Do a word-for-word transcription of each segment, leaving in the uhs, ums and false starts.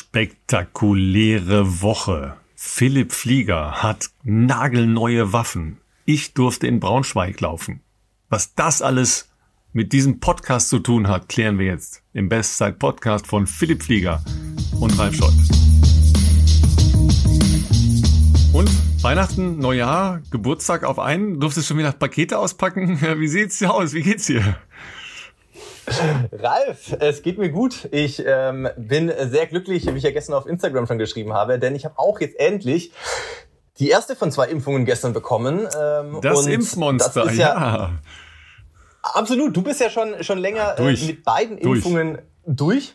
spektakuläre Woche. Philipp Flieger hat nagelneue Waffen. Ich durfte in Braunschweig laufen. Was das alles mit diesem Podcast zu tun hat, klären wir jetzt im Bestzeit-Podcast von Philipp Flieger und Ralf Scholz. Und Weihnachten, Neujahr, Geburtstag auf einen. Durftest du schon wieder Pakete auspacken? Wie sieht's hier aus? Wie geht's dir? Ralf, es geht mir gut. Ich ähm, bin sehr glücklich, wie ich ja gestern auf Instagram schon geschrieben habe, denn ich habe auch jetzt endlich die erste von zwei Impfungen gestern bekommen. Ähm, das und Impfmonster, das ist ja, ja. Absolut. Du bist ja schon schon länger äh, mit beiden Impfungen durch. durch.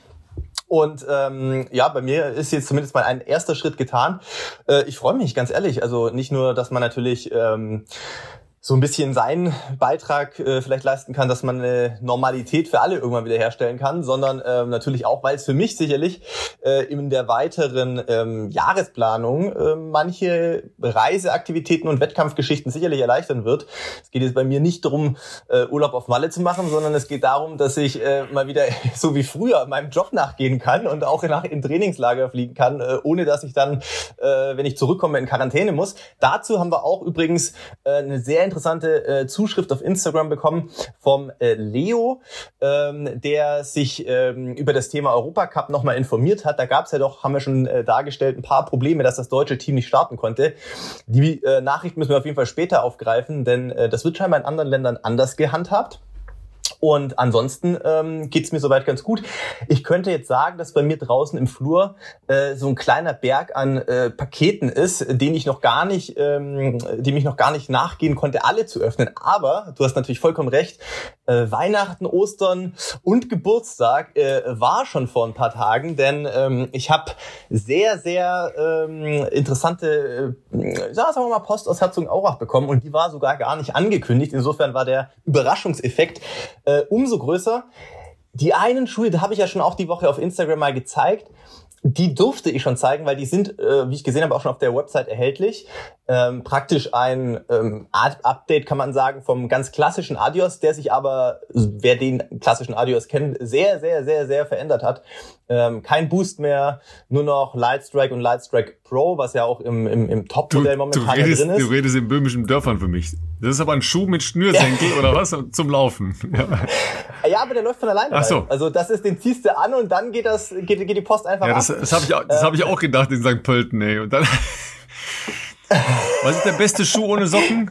Und ähm, ja, bei mir ist jetzt zumindest mal ein erster Schritt getan. Äh, ich freue mich, ganz ehrlich. Also nicht nur, dass man natürlich ähm, so ein bisschen seinen Beitrag äh, vielleicht leisten kann, dass man eine Normalität für alle irgendwann wieder herstellen kann, sondern ähm, natürlich auch, weil es für mich sicherlich äh, in der weiteren ähm, Jahresplanung äh, manche Reiseaktivitäten und Wettkampfgeschichten sicherlich erleichtern wird. Es geht jetzt bei mir nicht darum, äh, Urlaub auf Malle zu machen, sondern es geht darum, dass ich äh, mal wieder so wie früher meinem Job nachgehen kann und auch nach in Trainingslager fliegen kann, äh, ohne dass ich dann, äh, wenn ich zurückkomme, in Quarantäne muss. Dazu haben wir auch übrigens äh, eine sehr interessante äh, Zuschrift auf Instagram bekommen vom äh, Leo, ähm, der sich ähm, über das Thema Europacup nochmal informiert hat. Da gab es ja doch, haben wir schon äh, dargestellt, ein paar Probleme, dass das deutsche Team nicht starten konnte. Die äh, Nachricht müssen wir auf jeden Fall später aufgreifen, denn äh, das wird scheinbar in anderen Ländern anders gehandhabt. Und ansonsten ähm, geht's mir soweit ganz gut. Ich könnte jetzt sagen, dass bei mir draußen im Flur äh, so ein kleiner Berg an äh, Paketen ist, den ich noch gar nicht, ähm, dem ich noch gar nicht nachgehen konnte, alle zu öffnen. Aber du hast natürlich vollkommen recht. Äh, Weihnachten, Ostern und Geburtstag äh, war schon vor ein paar Tagen, denn ähm, ich habe sehr, sehr ähm, interessante, äh, sagen wir mal, Post aus Herzogenaurach bekommen und die war sogar gar nicht angekündigt. Insofern war der Überraschungseffekt äh, umso größer. Die einen Schuhe, da habe ich ja schon auch die Woche auf Instagram mal gezeigt, die durfte ich schon zeigen, weil die sind, äh, wie ich gesehen habe, auch schon auf der Website erhältlich. Ähm, praktisch ein ähm, Update, kann man sagen, vom ganz klassischen Adios, der sich aber, wer den klassischen Adios kennt, sehr, sehr, sehr, sehr verändert hat. Ähm, kein Boost mehr, nur noch Lightstrike und Lightstrike Pro, was ja auch im, im, im Top-Modell momentan du redest, drin ist. Du redest in böhmischen Dörfern für mich. Das ist aber ein Schuh mit Schnürsenkel oder was? Zum Laufen. Ja. Ja, aber der läuft von alleine. Ach so. Also das ist, den ziehst du an und dann geht das, geht, geht die Post einfach ja, das, ab. Das habe ich, auch, das hab ich auch gedacht in Sankt Pölten, ey. Und dann, was ist der beste Schuh ohne Socken?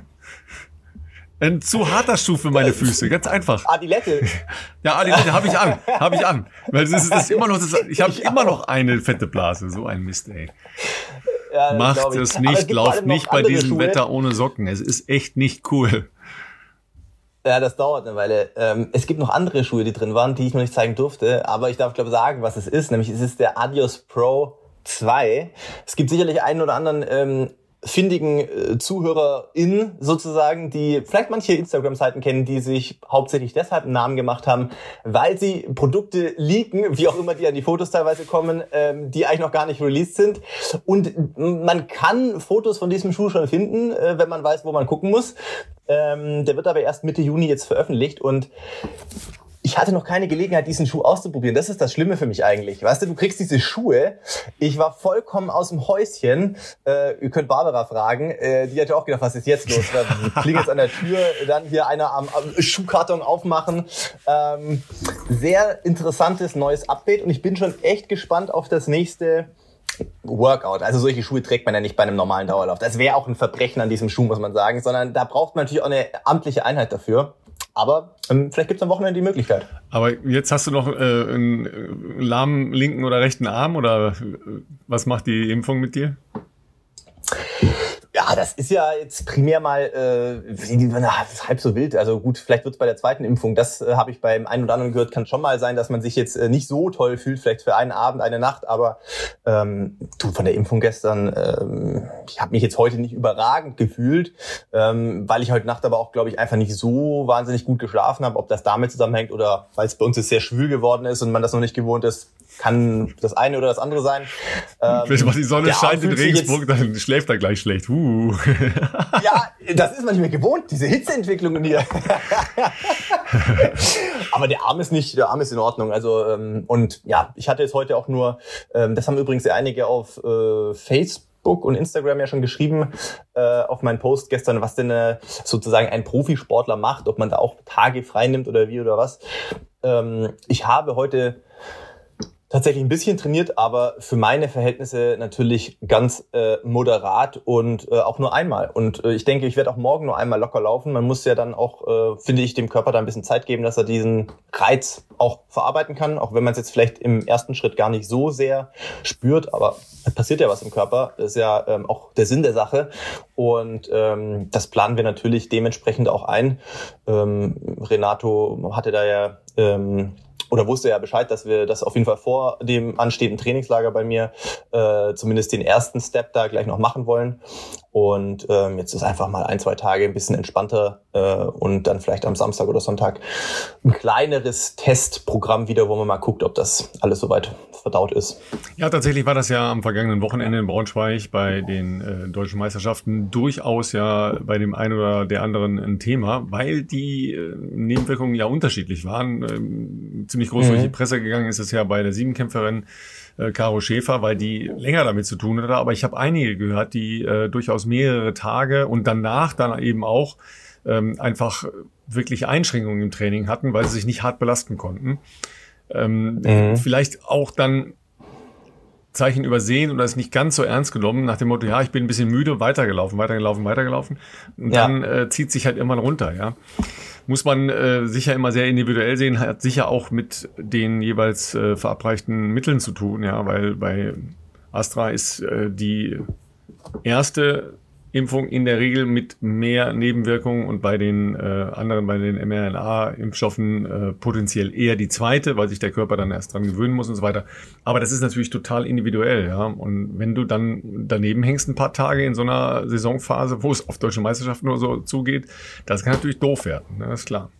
Ein zu harter Schuh für meine Füße, ganz einfach. Adilette. Ja, Adilette habe ich an, habe ich an. Weil das ist, das ist immer noch, das, ich habe immer noch eine fette Blase, so ein Mist, ey. Ja, macht es nicht, lauft nicht bei diesem Schuhe. Wetter ohne Socken. Es ist echt nicht cool. Ja, das dauert eine Weile. Ähm, es gibt noch andere Schuhe, die drin waren, die ich noch nicht zeigen durfte. Aber ich darf, glaube ich, sagen, was es ist. Nämlich es ist der Adios Pro zwei. Es gibt sicherlich einen oder anderen ähm, findigen äh, ZuhörerInnen sozusagen, die vielleicht manche Instagram-Seiten kennen, die sich hauptsächlich deshalb einen Namen gemacht haben, weil sie Produkte leaken, wie auch immer die an die Fotos teilweise kommen, ähm, die eigentlich noch gar nicht released sind. Und man kann Fotos von diesem Schuh schon finden, äh, wenn man weiß, wo man gucken muss. Ähm, der wird aber erst Mitte Juni jetzt veröffentlicht und ich hatte noch keine Gelegenheit, diesen Schuh auszuprobieren. Das ist das Schlimme für mich eigentlich. Weißt du, du kriegst diese Schuhe. Ich war vollkommen aus dem Häuschen. Äh, ihr könnt Barbara fragen. Äh, die hat ja auch gedacht, was ist jetzt los? Da klingelt an der Tür, dann hier einer am, am Schuhkarton aufmachen. Ähm, sehr interessantes neues Update und ich bin schon echt gespannt auf das nächste Workout. Also solche Schuhe trägt man ja nicht bei einem normalen Dauerlauf. Das wäre auch ein Verbrechen an diesem Schuh, muss man sagen. Sondern da braucht man natürlich auch eine amtliche Einheit dafür. Aber ähm, vielleicht gibt es am Wochenende die Möglichkeit. Aber jetzt hast du noch äh, einen lahmen linken oder rechten Arm oder was macht die Impfung mit dir? Ja, das ist ja jetzt primär mal äh, halb so wild. Also gut, vielleicht wird es bei der zweiten Impfung. Das äh, habe ich beim einen oder anderen gehört. Kann schon mal sein, dass man sich jetzt äh, nicht so toll fühlt, vielleicht für einen Abend, eine Nacht. Aber ähm, du, von der Impfung gestern, ähm, ich habe mich jetzt heute nicht überragend gefühlt, ähm, weil ich heute Nacht aber auch, glaube ich, einfach nicht so wahnsinnig gut geschlafen habe. Ob das damit zusammenhängt oder weil es bei uns jetzt sehr schwül geworden ist und man das noch nicht gewohnt ist, kann das eine oder das andere sein. Ähm, Wenn die Sonne scheint in Regensburg, dann schläft er gleich schlecht. Uh. Uh. Ja, das ist man nicht mehr gewohnt, diese Hitzeentwicklung hier. Aber der Arm ist nicht, der Arm ist in Ordnung. Also ähm, und ja, ich hatte jetzt heute auch nur, ähm, das haben übrigens einige auf äh, Facebook und Instagram ja schon geschrieben, äh, auf meinen Post gestern, was denn äh, sozusagen ein Profisportler macht, ob man da auch Tage frei nimmt oder wie oder was. Ähm, ich habe heute tatsächlich ein bisschen trainiert, aber für meine Verhältnisse natürlich ganz äh, moderat und äh, auch nur einmal. Und äh, ich denke, ich werde auch morgen nur einmal locker laufen. Man muss ja dann auch, äh, finde ich, dem Körper da ein bisschen Zeit geben, dass er diesen Reiz auch verarbeiten kann, auch wenn man es jetzt vielleicht im ersten Schritt gar nicht so sehr spürt, aber es passiert ja was im Körper. Das ist ja ähm, auch der Sinn der Sache. Und ähm, das planen wir natürlich dementsprechend auch ein. Ähm, Renato hatte da ja ähm, oder wusste ja Bescheid, dass wir das auf jeden Fall vor dem anstehenden Trainingslager bei mir äh, zumindest den ersten Step da gleich noch machen wollen. Und ähm, jetzt ist einfach mal ein, zwei Tage ein bisschen entspannter äh, und dann vielleicht am Samstag oder Sonntag ein kleineres Testprogramm wieder, wo man mal guckt, ob das alles soweit verdaut ist. Ja, tatsächlich war das ja am vergangenen Wochenende in Braunschweig bei den äh, deutschen Meisterschaften durchaus ja bei dem einen oder der anderen ein Thema, weil die äh, Nebenwirkungen ja unterschiedlich waren. Ähm, ziemlich groß mhm. durch die Presse gegangen ist es ja bei der Siebenkämpferin äh, Caro Schäfer, weil die länger damit zu tun hatte. Aber ich habe einige gehört, die äh, durchaus mehrere Tage und danach dann eben auch ähm, einfach wirklich Einschränkungen im Training hatten, weil sie sich nicht hart belasten konnten. Ähm, mhm. Vielleicht auch dann Zeichen übersehen oder es nicht ganz so ernst genommen, nach dem Motto, ja, ich bin ein bisschen müde, weitergelaufen, weitergelaufen, weitergelaufen. Und ja. dann äh, zieht sich halt immer runter, ja. Muss man äh, sicher immer sehr individuell sehen, hat sicher auch mit den jeweils äh, verabreichten Mitteln zu tun, ja, weil bei Astra ist äh, die erste Impfung in der Regel mit mehr Nebenwirkungen und bei den äh, anderen, bei den mRNA-Impfstoffen äh, potenziell eher die zweite, weil sich der Körper dann erst dran gewöhnen muss und so weiter. Aber das ist natürlich total individuell, ja. Und wenn du dann daneben hängst ein paar Tage in so einer Saisonphase, wo es auf deutsche Meisterschaften oder so zugeht, das kann natürlich doof werden, ne? Das ist klar.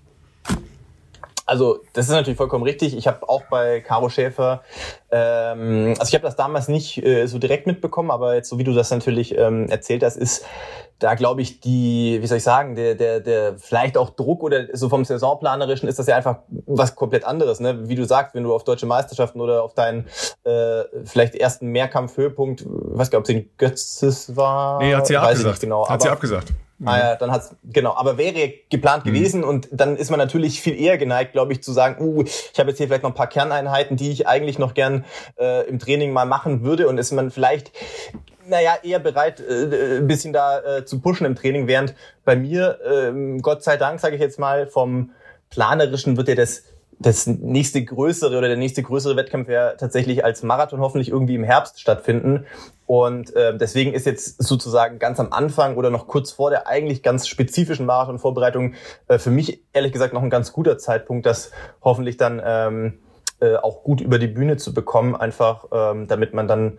Also das ist natürlich vollkommen richtig. Ich habe auch bei Caro Schäfer, ähm, also ich habe das damals nicht äh, so direkt mitbekommen, aber jetzt so wie du das natürlich ähm, erzählt hast, ist da glaube ich die, wie soll ich sagen, der der der vielleicht auch Druck oder so vom Saisonplanerischen ist das ja einfach was komplett anderes, ne? Wie du sagst, wenn du auf deutsche Meisterschaften oder auf deinen äh, vielleicht ersten Mehrkampf-Höhepunkt, ich weiß gar nicht, ob es in Götzes war. Nee, hat sie ja abgesagt. Genau, hat sie abgesagt. Ah ja, dann hat's, genau, aber wäre geplant gewesen mhm. und dann ist man natürlich viel eher geneigt, glaube ich, zu sagen, uh, ich habe jetzt hier vielleicht noch ein paar Kerneinheiten, die ich eigentlich noch gern äh, im Training mal machen würde und ist man vielleicht, naja, eher bereit, äh, ein bisschen da äh, zu pushen im Training, während bei mir, äh, Gott sei Dank, sage ich jetzt mal, vom Planerischen wird ja das das nächste größere oder der nächste größere Wettkampf ja tatsächlich als Marathon hoffentlich irgendwie im Herbst stattfinden. Und äh, deswegen ist jetzt sozusagen ganz am Anfang oder noch kurz vor der eigentlich ganz spezifischen Marathonvorbereitung äh, für mich ehrlich gesagt noch ein ganz guter Zeitpunkt, das hoffentlich dann ähm, äh, auch gut über die Bühne zu bekommen, einfach ähm, damit man dann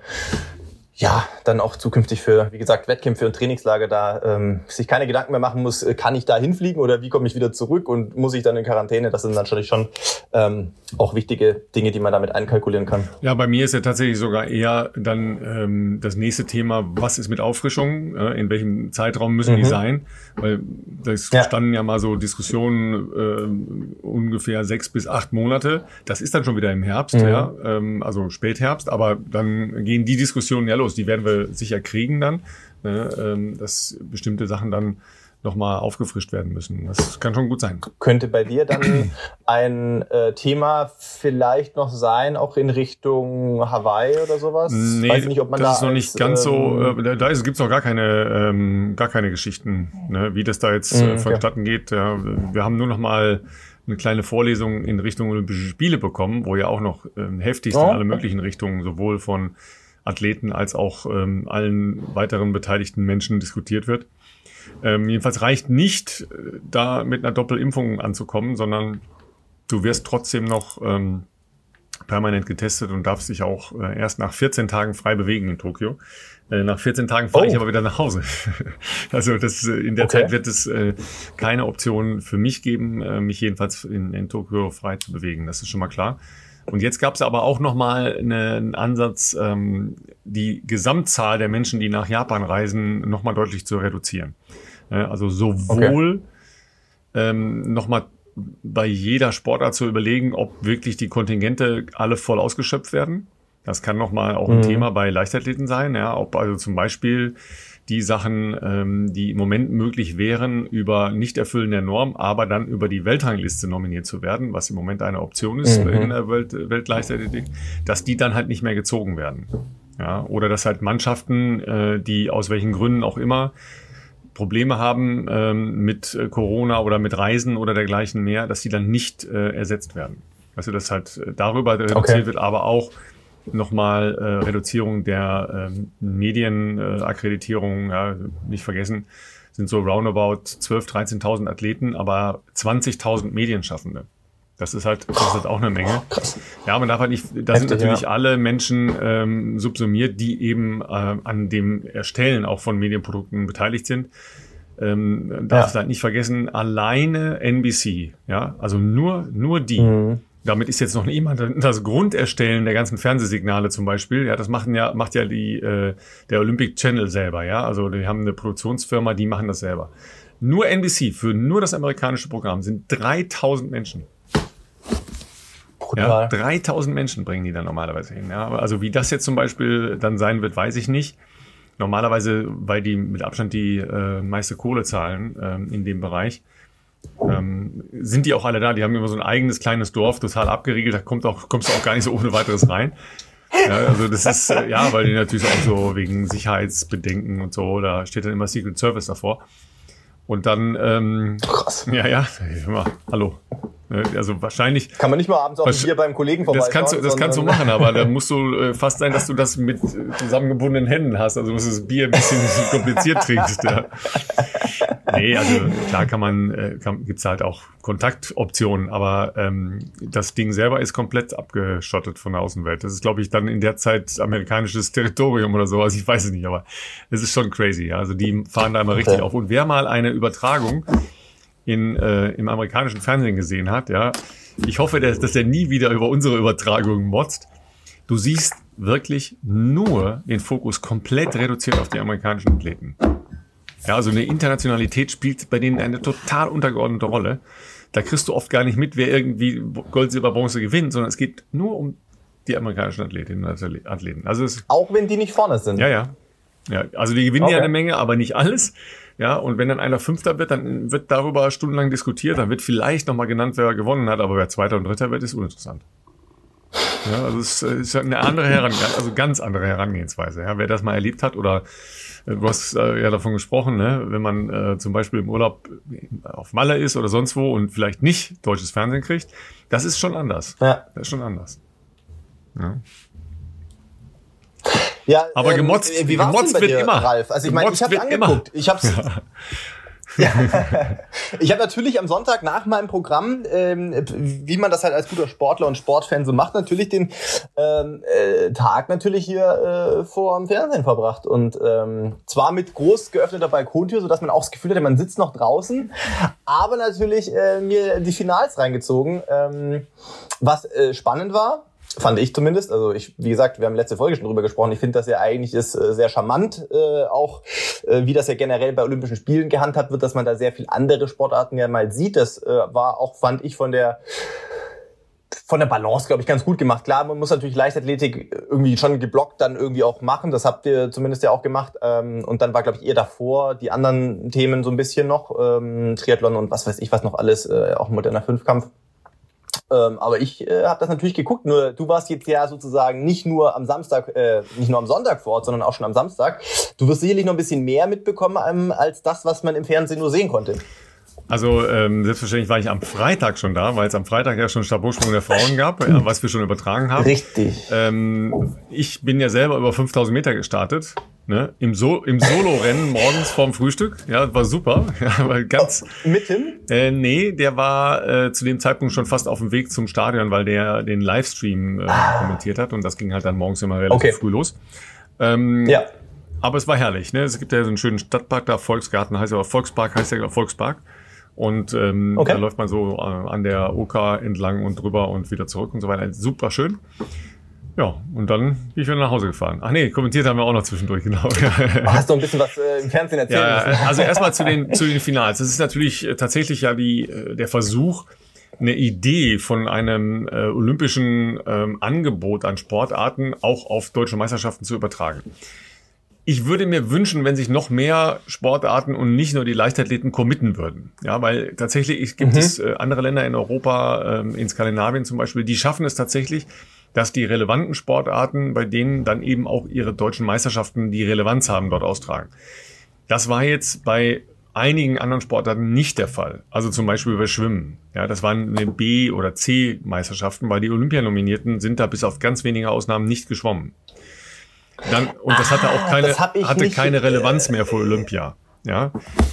ja, dann auch zukünftig für, wie gesagt, Wettkämpfe und Trainingslager da ähm, sich keine Gedanken mehr machen muss, kann ich da hinfliegen oder wie komme ich wieder zurück und muss ich dann in Quarantäne? Das sind natürlich schon ähm, auch wichtige Dinge, die man damit einkalkulieren kann. Ja, bei mir ist ja tatsächlich sogar eher dann ähm, das nächste Thema, was ist mit Auffrischungen, äh, in welchem Zeitraum müssen mhm. die sein? Weil es ja. standen ja mal so Diskussionen äh, ungefähr sechs bis acht Monate. Das ist dann schon wieder im Herbst, mhm. ja, ähm, also Spätherbst, aber dann gehen die Diskussionen ja los. Die werden wir sicher kriegen dann, ne, ähm, dass bestimmte Sachen dann nochmal aufgefrischt werden müssen. Das kann schon gut sein. Könnte bei dir dann ein äh, Thema vielleicht noch sein, auch in Richtung Hawaii oder sowas? Nee, weiß ich nicht, ob man das da ist noch nicht ganz ähm, so, äh, da gibt's noch gar keine, ähm, gar keine Geschichten, ne, wie das da jetzt äh, vonstatten okay. geht. Ja, wir haben nur noch mal eine kleine Vorlesung in Richtung Olympische Spiele bekommen, wo ja auch noch äh, heftigst oh. in alle möglichen Richtungen, sowohl von Athleten als auch ähm, allen weiteren beteiligten Menschen diskutiert wird. Ähm, jedenfalls reicht nicht, äh, da mit einer Doppelimpfung anzukommen, sondern du wirst trotzdem noch ähm, permanent getestet und darfst dich auch äh, erst nach vierzehn Tagen frei bewegen in Tokio. Äh, nach vierzehn Tagen fahre oh. ich aber wieder nach Hause. Also das, äh, in der okay. Zeit wird es äh, keine Option für mich geben, äh, mich jedenfalls in, in Tokio frei zu bewegen. Das ist schon mal klar. Und jetzt gab es aber auch nochmal eine, einen Ansatz, ähm, die Gesamtzahl der Menschen, die nach Japan reisen, nochmal deutlich zu reduzieren. Ja, also sowohl okay. ähm, nochmal bei jeder Sportart zu überlegen, ob wirklich die Kontingente alle voll ausgeschöpft werden. Das kann nochmal auch ein mhm. Thema bei Leichtathleten sein, ja, ob also zum Beispiel die Sachen, ähm, die im Moment möglich wären, über Nichterfüllen der Norm, aber dann über die Weltrangliste nominiert zu werden, was im Moment eine Option ist mhm. in der Welt, Weltleichtathletik, dass die dann halt nicht mehr gezogen werden. Ja, oder dass halt Mannschaften, äh, die aus welchen Gründen auch immer Probleme haben ähm, mit Corona oder mit Reisen oder dergleichen mehr, dass die dann nicht äh, ersetzt werden. Also dass halt darüber reduziert okay. wird, aber auch nochmal äh, Reduzierung der ähm, Medienakkreditierung, äh, ja, nicht vergessen, sind so roundabout zwölftausend, dreizehntausend Athleten, aber zwanzigtausend Medienschaffende. Das ist halt, das ist halt auch eine Menge. Oh, krass. Ja, man darf halt nicht, da sind natürlich ja. alle Menschen ähm, subsumiert, die eben äh, an dem Erstellen auch von Medienprodukten beteiligt sind. Ähm, darf ja. halt nicht vergessen, alleine N B C, ja, also nur, nur die. Mhm. Damit ist jetzt noch niemand das Grunderstellen der ganzen Fernsehsignale zum Beispiel. Ja, das machen ja, macht ja die, äh, der Olympic Channel selber, ja. Also die haben eine Produktionsfirma, die machen das selber. Nur N B C für nur das amerikanische Programm sind dreitausend Menschen. Ja, dreitausend Menschen bringen die dann normalerweise hin. Ja. Also wie das jetzt zum Beispiel dann sein wird, weiß ich nicht. Normalerweise, weil die mit Abstand die äh, meiste Kohle zahlen ähm, in dem Bereich, ähm, sind die auch alle da. Die haben immer so ein eigenes kleines Dorf, total abgeriegelt. Da kommt auch, kommst du auch gar nicht so ohne weiteres rein. Ja, also das ist, äh, ja, weil die natürlich auch so wegen Sicherheitsbedenken und so, da steht dann immer Secret Service davor. Und dann, ähm, krass. Ja, ja, immer, hallo. Also wahrscheinlich... Kann man nicht mal abends auf ein Bier beim Kollegen vorbeischauen. Das kannst du, das kannst du machen, aber da musst du äh, fast sein, dass du das mit zusammengebundenen Händen hast. Also musst du das Bier ein bisschen kompliziert trinkst. Ja. Nee, also klar kann man, äh, kann, gibt's halt auch Kontaktoptionen, aber ähm, das Ding selber ist komplett abgeschottet von der Außenwelt. Das ist, glaube ich, dann in der Zeit amerikanisches Territorium oder so. Also ich weiß es nicht, aber es ist schon crazy. Ja. Also die fahren da immer richtig okay. auf. Und wer mal eine Übertragung in äh, im amerikanischen Fernsehen gesehen hat, ja, ich hoffe, dass, dass der nie wieder über unsere Übertragungen motzt. Du siehst wirklich nur den Fokus komplett reduziert auf die amerikanischen Athleten. Ja, also eine Internationalität spielt bei denen eine total untergeordnete Rolle. Da kriegst du oft gar nicht mit, wer irgendwie Gold, Silber, Bronze gewinnt, sondern es geht nur um die amerikanischen Athletinnen und Athleten. Also es, auch wenn die nicht vorne sind. Ja, ja. Ja, also die gewinnen okay. ja eine Menge, aber nicht alles. Ja, und wenn dann einer Fünfter wird, dann wird darüber stundenlang diskutiert. Dann wird vielleicht nochmal genannt, wer gewonnen hat, aber wer Zweiter und Dritter wird, ist uninteressant. Ja, also es ist eine andere Herangehensweise, also ganz andere Herangehensweise. Ja, wer das mal erlebt hat oder äh, du hast äh, ja davon gesprochen, ne, wenn man äh, zum Beispiel im Urlaub auf Malle ist oder sonst wo und vielleicht nicht deutsches Fernsehen kriegt, das ist schon anders. Ja. Das ist schon anders. Ja. Ja, aber gemotzt, ähm, wie gemotzt wird dir, immer. Ralf? Also ich meine, ich habe angeguckt. Immer. Ich habe ja. Ich habe natürlich am Sonntag nach meinem Programm, ähm, wie man das halt als guter Sportler und Sportfan so macht, natürlich den ähm, äh, Tag natürlich hier äh, vor dem Fernsehen verbracht. Und ähm, zwar mit groß geöffneter Balkontür, sodass man auch das Gefühl hatte, man sitzt noch draußen, aber natürlich äh, mir die Finals reingezogen, ähm, was äh, spannend war. Fand ich zumindest. Also ich, wie gesagt, wir haben letzte Folge schon drüber gesprochen. Ich finde das ja eigentlich ist äh, sehr charmant, äh, auch äh, wie das ja generell bei Olympischen Spielen gehandhabt wird, dass man da sehr viel andere Sportarten ja mal sieht. Das äh, war auch, fand ich, von der von der Balance, glaube ich, ganz gut gemacht. Klar, man muss natürlich Leichtathletik irgendwie schon geblockt dann irgendwie auch machen. Das habt ihr zumindest ja auch gemacht. Ähm, und dann war, glaube ich, eher davor die anderen Themen so ein bisschen noch. Ähm, Triathlon und was weiß ich, was noch alles, äh, auch moderner Fünfkampf. Ähm, aber ich äh, habe das natürlich geguckt, nur du warst jetzt ja sozusagen nicht nur am Samstag, äh, nicht nur am Sonntag vor Ort, sondern auch schon am Samstag. Du wirst sicherlich noch ein bisschen mehr mitbekommen ähm, als das, was man im Fernsehen nur sehen konnte. Also ähm, selbstverständlich war ich am Freitag schon da, weil es am Freitag ja schon Stabhochsprung der Frauen gab, äh, was wir schon übertragen haben. Richtig. Ähm, ich bin ja selber über fünftausend Meter gestartet. Ne, im, so im Solo-Rennen morgens vorm Frühstück. Ja, war super. Ja, war ganz. Oh, mitten? Äh, nee, der war äh, zu dem Zeitpunkt schon fast auf dem Weg zum Stadion, weil der den Livestream äh, ah. kommentiert hat und das ging halt dann morgens immer relativ okay. früh los. Ähm, ja. Aber es war herrlich. Ne? Es gibt ja so einen schönen Stadtpark da, Volksgarten heißt ja, aber Volkspark heißt ja, Volkspark. Und ähm, okay. da läuft man so äh, an der Oka entlang und drüber und wieder zurück und so weiter. Super schön. Ja, und dann bin ich wieder nach Hause gefahren. Ach nee, kommentiert haben wir auch noch zwischendurch, genau. Hast du ein bisschen was äh, im Fernsehen erzählt? Ja, also erstmal zu den zu den Finals. Das ist natürlich äh, tatsächlich ja die äh, der Versuch, eine Idee von einem äh, olympischen ähm, Angebot an Sportarten auch auf deutsche Meisterschaften zu übertragen. Ich würde mir wünschen, wenn sich noch mehr Sportarten und nicht nur die Leichtathleten committen würden. Ja, weil tatsächlich gibt mhm. es äh, andere Länder in Europa, ähm, in Skandinavien zum Beispiel, die schaffen es tatsächlich, dass die relevanten Sportarten, bei denen dann eben auch ihre deutschen Meisterschaften die Relevanz haben, dort austragen. Das war jetzt bei einigen anderen Sportarten nicht der Fall. Also zum Beispiel bei Schwimmen. Ja, das waren eine B- oder C-Meisterschaften, weil die Olympianominierten sind da bis auf ganz wenige Ausnahmen nicht geschwommen. Dann, und das hatte auch keine, hatte nicht, keine Relevanz mehr für Olympia. Ja.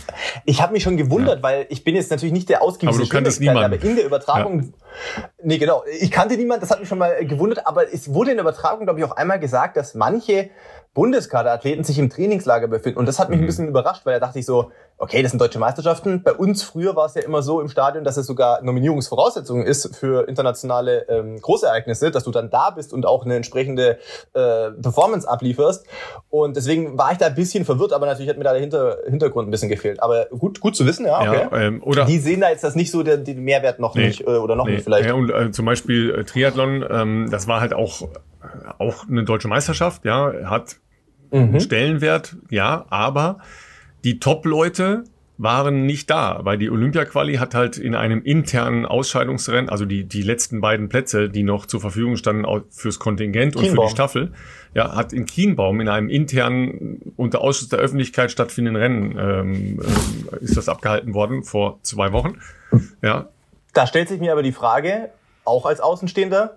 Ich habe mich schon gewundert, ja. weil ich bin jetzt natürlich nicht der ausgiebigste Aber du kanntest niemanden. Aber in der Übertragung, ja. nee genau, ich kannte niemanden, das hat mich schon mal gewundert, aber es wurde in der Übertragung, glaube ich, auch einmal gesagt, dass manche Bundeskaderathleten sich im Trainingslager befinden. Und das hat mich mhm. ein bisschen überrascht, weil da dachte ich so, okay, das sind deutsche Meisterschaften. Bei uns früher war es ja immer so im Stadion, dass es sogar Nominierungsvoraussetzungen ist für internationale ähm, Großereignisse, dass du dann da bist und auch eine entsprechende äh, Performance ablieferst. Und deswegen war ich da ein bisschen verwirrt, aber natürlich hat mir da der Hinter- Hintergrund ein bisschen gefehlt. Aber gut, gut zu wissen, ja, okay. Ja, ähm, oder die sehen da jetzt das nicht so, den, den Mehrwert noch nee, nicht, äh, oder noch nee. nicht vielleicht. Ja, und äh, zum Beispiel äh, Triathlon, ähm, das war halt auch, auch eine deutsche Meisterschaft, ja, hat mhm. einen Stellenwert, ja, aber die Top-Leute waren nicht da, weil die Olympia-Quali hat halt in einem internen Ausscheidungsrennen, also die die letzten beiden Plätze, die noch zur Verfügung standen fürs Kontingent und Kienbaum. für die Staffel, ja, hat in Kienbaum in einem internen, unter Ausschuss der Öffentlichkeit stattfindenden Rennen ähm, äh, ist das abgehalten worden vor zwei Wochen. Ja. Da stellt sich mir aber die Frage, auch als Außenstehender,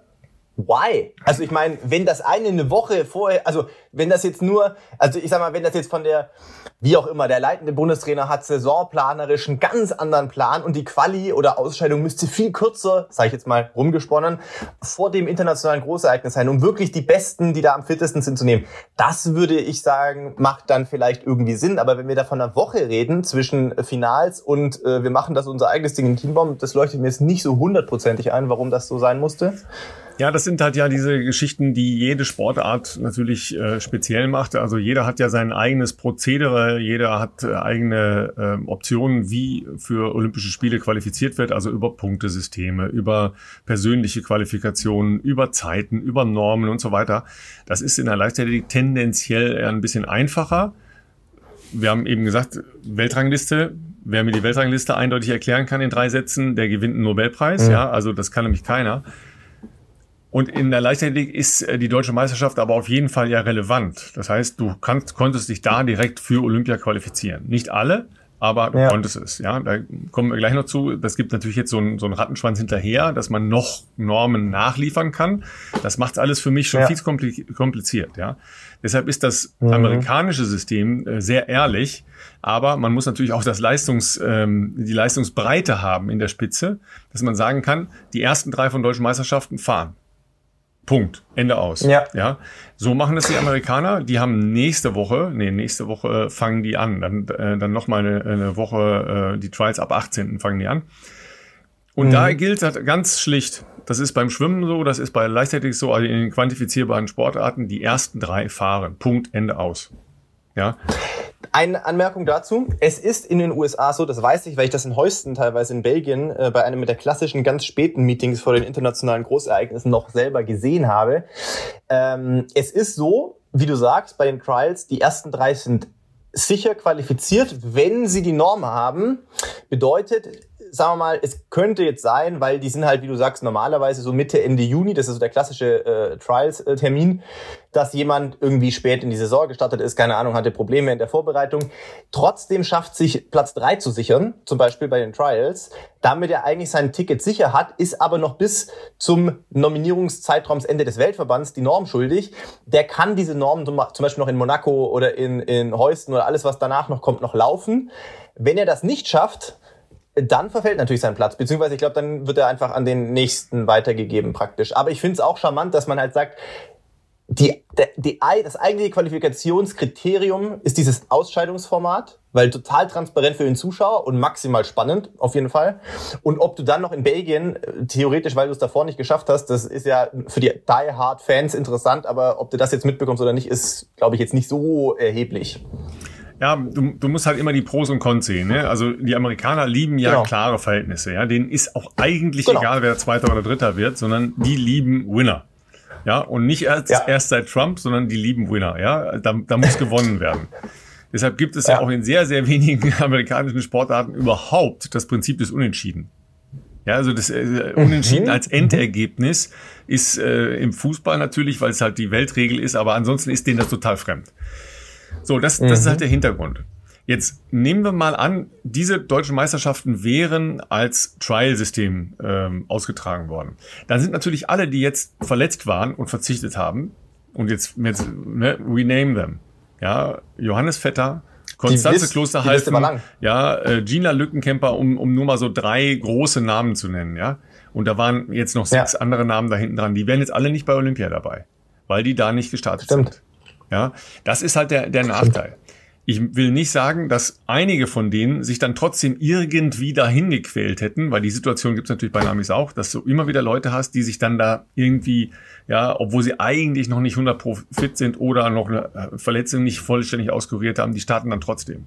why? Also ich meine, wenn das eine eine Woche vorher, also wenn das jetzt nur, also ich sag mal, wenn das jetzt von der, wie auch immer, der leitende Bundestrainer hat saisonplanerisch einen ganz anderen Plan und die Quali oder Ausscheidung müsste viel kürzer, sage ich jetzt mal rumgesponnen, vor dem internationalen Großereignis sein, um wirklich die Besten, die da am fittesten sind, zu nehmen. Das würde ich sagen, macht dann vielleicht irgendwie Sinn, aber wenn wir da von einer Woche reden zwischen Finals und äh, wir machen das unser eigenes Ding in Kienbaum, das leuchtet mir jetzt nicht so hundertprozentig ein, warum das so sein musste. Ja, das sind halt ja diese Geschichten, die jede Sportart natürlich äh, speziell macht. Also jeder hat ja sein eigenes Prozedere, jeder hat äh, eigene äh, Optionen, wie für Olympische Spiele qualifiziert wird, also über Punktesysteme, über persönliche Qualifikationen, über Zeiten, über Normen und so weiter. Das ist in der Leichtathletik tendenziell eher ein bisschen einfacher. Wir haben eben gesagt, Weltrangliste. Wer mir die Weltrangliste eindeutig erklären kann in drei Sätzen, der gewinnt einen Nobelpreis. Mhm. Ja, also das kann nämlich keiner. Und in der Leichtathletik ist die deutsche Meisterschaft aber auf jeden Fall ja relevant. Das heißt, du kannst, konntest dich da direkt für Olympia qualifizieren. Nicht alle, aber du ja. konntest es. Ja, da kommen wir gleich noch zu. Das gibt natürlich jetzt so einen, so einen Rattenschwanz hinterher, dass man noch Normen nachliefern kann. Das macht alles für mich schon ja. viel kompliziert. Ja, deshalb ist das mhm. amerikanische System äh, sehr ehrlich. Aber man muss natürlich auch das Leistungs, ähm, die Leistungsbreite haben in der Spitze, dass man sagen kann, die ersten drei von deutschen Meisterschaften fahren. Punkt. Ende aus. Ja. Ja. So machen das die Amerikaner. Die haben nächste Woche, nee, nächste Woche äh, fangen die an. Dann, äh, dann nochmal eine, eine Woche, äh, die Trials ab achtzehnten fangen die an. Und mhm. da gilt das ganz schlicht. Das ist beim Schwimmen so, das ist bei Leichtathletik so, also in den quantifizierbaren Sportarten, die ersten drei fahren. Punkt. Ende aus. Ja. Eine Anmerkung dazu. Es ist in den U S A so, das weiß ich, weil ich das in Heuston, teilweise in Belgien, äh, bei einem der klassischen ganz späten Meetings vor den internationalen Großereignissen noch selber gesehen habe. Ähm, es ist so, wie du sagst, bei den Trials, die ersten drei sind sicher qualifiziert, wenn sie die Norm haben. Bedeutet, sagen wir mal, es könnte jetzt sein, weil die sind halt, wie du sagst, normalerweise so Mitte, Ende Juni, das ist so der klassische äh, Trials-Termin, dass jemand irgendwie spät in die Saison gestartet ist, keine Ahnung, hatte Probleme in der Vorbereitung, trotzdem schafft, sich Platz drei zu sichern, zum Beispiel bei den Trials, damit er eigentlich sein Ticket sicher hat, ist aber noch bis zum Nominierungszeitraumsende des Weltverbands die Norm schuldig. Der kann diese Norm zum Beispiel noch in Monaco oder in, in Heuston oder alles, was danach noch kommt, noch laufen. Wenn er das nicht schafft, dann verfällt natürlich sein Platz, beziehungsweise ich glaube, dann wird er einfach an den Nächsten weitergegeben praktisch. Aber ich finde es auch charmant, dass man halt sagt, die, die, die, das eigentliche Qualifikationskriterium ist dieses Ausscheidungsformat weil total transparent für den Zuschauer und maximal spannend, auf jeden Fall. Und ob du dann noch in Belgien, theoretisch, weil du es davor nicht geschafft hast, das ist ja für die Die-Hard-Fans interessant, aber ob du das jetzt mitbekommst oder nicht, ist, glaube ich, jetzt nicht so erheblich. Ja, du, du musst halt immer die Pros und Cons sehen. Ne? Also die Amerikaner lieben ja genau. klare Verhältnisse. Ja, denen ist auch eigentlich genau. egal, wer Zweiter oder Dritter wird, sondern die lieben Winner. Ja, und nicht erst, ja. erst seit Trump, sondern die lieben Winner. Ja, da, da muss gewonnen werden. Deshalb gibt es ja. ja auch in sehr, sehr wenigen amerikanischen Sportarten überhaupt das Prinzip des Unentschieden. Ja, also das äh, Unentschieden mhm. als Endergebnis ist äh, im Fußball natürlich, weil es halt die Weltregel ist, aber ansonsten ist denen das total fremd. So, das, das mhm. ist halt der Hintergrund. Jetzt nehmen wir mal an, diese deutschen Meisterschaften wären als Trial-System ähm, ausgetragen worden. Dann sind natürlich alle, die jetzt verletzt waren und verzichtet haben, und jetzt, jetzt ne, rename them. Ja, Johannes Vetter, Konstanze Klosterhalfen, ja, äh, Gina Lückenkämper, um, um nur mal so drei große Namen zu nennen, ja. Und da waren jetzt noch sechs ja. andere Namen da hinten dran. Die wären jetzt alle nicht bei Olympia dabei, weil die da nicht gestartet Stimmt. sind. Ja, das ist halt der, der Nachteil. Ich will nicht sagen, dass einige von denen sich dann trotzdem irgendwie dahin gequält hätten, weil die Situation gibt es natürlich bei Amis auch, dass du immer wieder Leute hast, die sich dann da irgendwie, ja, obwohl sie eigentlich noch nicht hundert Pro fit sind oder noch eine Verletzung nicht vollständig auskuriert haben, die starten dann trotzdem.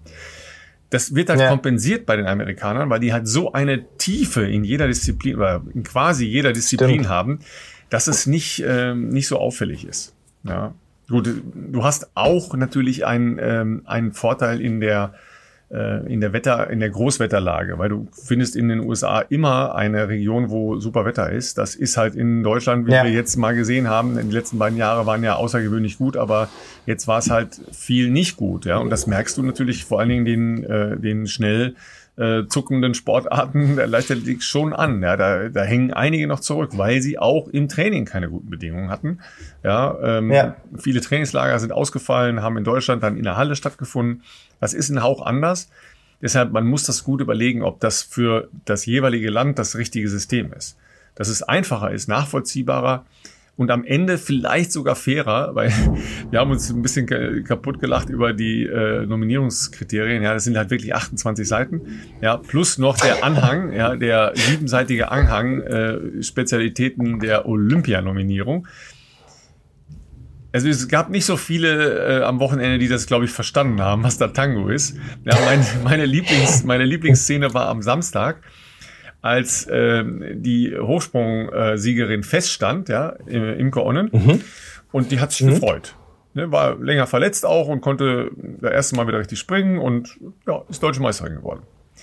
Das wird halt ja. kompensiert bei den Amerikanern, weil die halt so eine Tiefe in jeder Disziplin oder in quasi jeder Disziplin Stimmt. haben, dass es nicht, äh, nicht so auffällig ist. Ja. Gut, du hast auch natürlich einen, ähm, einen Vorteil in der, äh, in der Wetter, in der Großwetterlage, weil du findest in den U S A immer eine Region, wo super Wetter ist. Das ist halt in Deutschland, wie ja. wir jetzt mal gesehen haben, in den letzten beiden Jahren waren ja außergewöhnlich gut, aber jetzt war es halt viel nicht gut, ja. Und das merkst du natürlich vor allen Dingen den, äh, den schnell Äh, zuckenden Sportarten der Leichtathletik schon an. Ja, da, da hängen einige noch zurück, weil sie auch im Training keine guten Bedingungen hatten. Ja, ähm, ja. Viele Trainingslager sind ausgefallen, haben in Deutschland dann in der Halle stattgefunden. Das ist ein Hauch anders. Deshalb, man muss das gut überlegen, ob das für das jeweilige Land das richtige System ist. Dass es einfacher ist, nachvollziehbarer und am Ende vielleicht sogar fairer, weil wir haben uns ein bisschen kaputt gelacht über die äh, Nominierungskriterien. Ja, das sind halt wirklich achtundzwanzig Seiten. Ja, plus noch der Anhang, ja, der siebenseitige Anhang, äh, Spezialitäten der Olympianominierung. Also es gab nicht so viele äh, am Wochenende, die das, glaube ich, verstanden haben, was da Tango ist. Ja, mein, meine Lieblings, meine Lieblingsszene war am Samstag, als äh, die Hochsprung-Siegerin feststand, ja, Imke Onnen, mhm. und die hat sich mhm. gefreut. Ne, war länger verletzt auch und konnte das erste Mal wieder richtig springen und ja, ist deutsche Meisterin geworden.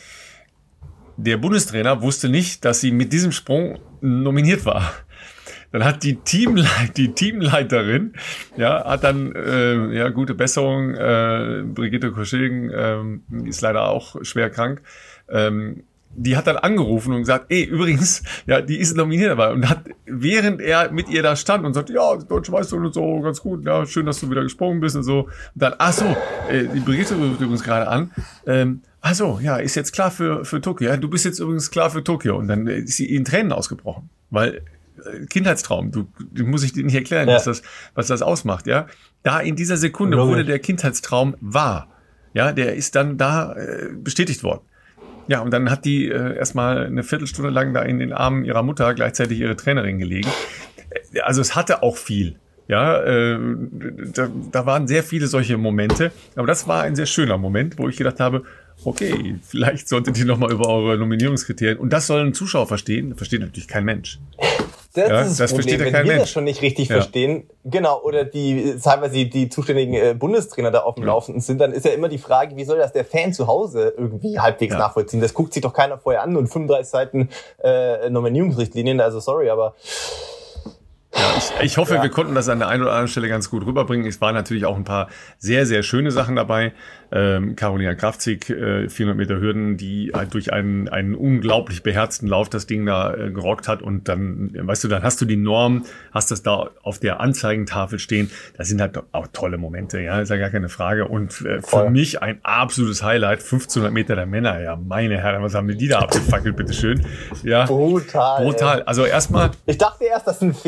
Der Bundestrainer wusste nicht, dass sie mit diesem Sprung nominiert war. Dann hat die, Teamleit- die Teamleiterin, ja, hat dann, äh, ja, gute Besserung, äh, Brigitte Koschilgen, äh, ist leider auch schwer krank, ähm, die hat dann angerufen und gesagt, ey, übrigens, ja, die ist nominiert dabei. Und hat, während er mit ihr da stand und sagte, ja, deutsche Meisterin und so, ganz gut, ja, schön, dass du wieder gesprungen bist und so. Und dann, ach so, äh, die Brigitte ruft übrigens gerade an, ähm, ach so, ja, ist jetzt klar für, für Tokio. Ja, du bist jetzt übrigens klar für Tokio. Und dann ist sie in Tränen ausgebrochen. Weil, äh, Kindheitstraum, du, du muss ich dir nicht erklären, ja. was das, was das ausmacht, ja. Da in dieser Sekunde Logisch. wurde der Kindheitstraum wahr. Ja, der ist dann da äh, bestätigt worden. Ja, und dann hat die äh, erstmal eine Viertelstunde lang da in den Armen ihrer Mutter gleichzeitig ihre Trainerin gelegen. Also es hatte auch viel. Ja, äh, da, da waren sehr viele solche Momente. Aber das war ein sehr schöner Moment, wo ich gedacht habe, okay, vielleicht solltet ihr nochmal über eure Nominierungskriterien, und das soll ein Zuschauer verstehen, das versteht natürlich kein Mensch. Das ja, ist das, das Problem, wenn wir Mensch. das schon nicht richtig ja. verstehen, genau, oder die teilweise die, die zuständigen äh, Bundestrainer da auf dem ja. Laufenden sind, dann ist ja immer die Frage, wie soll das der Fan zu Hause irgendwie halbwegs ja. nachvollziehen? Das guckt sich doch keiner vorher an und fünfunddreißig Seiten äh, Nominierungsrichtlinien, also sorry, aber ja, ich, ich hoffe, ja. wir konnten das an der einen oder anderen Stelle ganz gut rüberbringen. Es waren natürlich auch ein paar sehr, sehr schöne Sachen dabei. Ähm, Carolina Kraftzig, äh, vierhundert Meter Hürden, die halt durch einen, einen unglaublich beherzten Lauf das Ding da äh, gerockt hat. Und dann, weißt du, dann hast du die Norm, hast das da auf der Anzeigentafel stehen. Das sind halt auch tolle Momente, ja, ist ja gar keine Frage. Und äh, für mich ein absolutes Highlight, fünfzehnhundert Meter der Männer. Ja, meine Herren, was haben die da abgefackelt, bitteschön. Ja, brutal. Brutal. Also erstmal. Ich dachte erst, das ist ein Fehler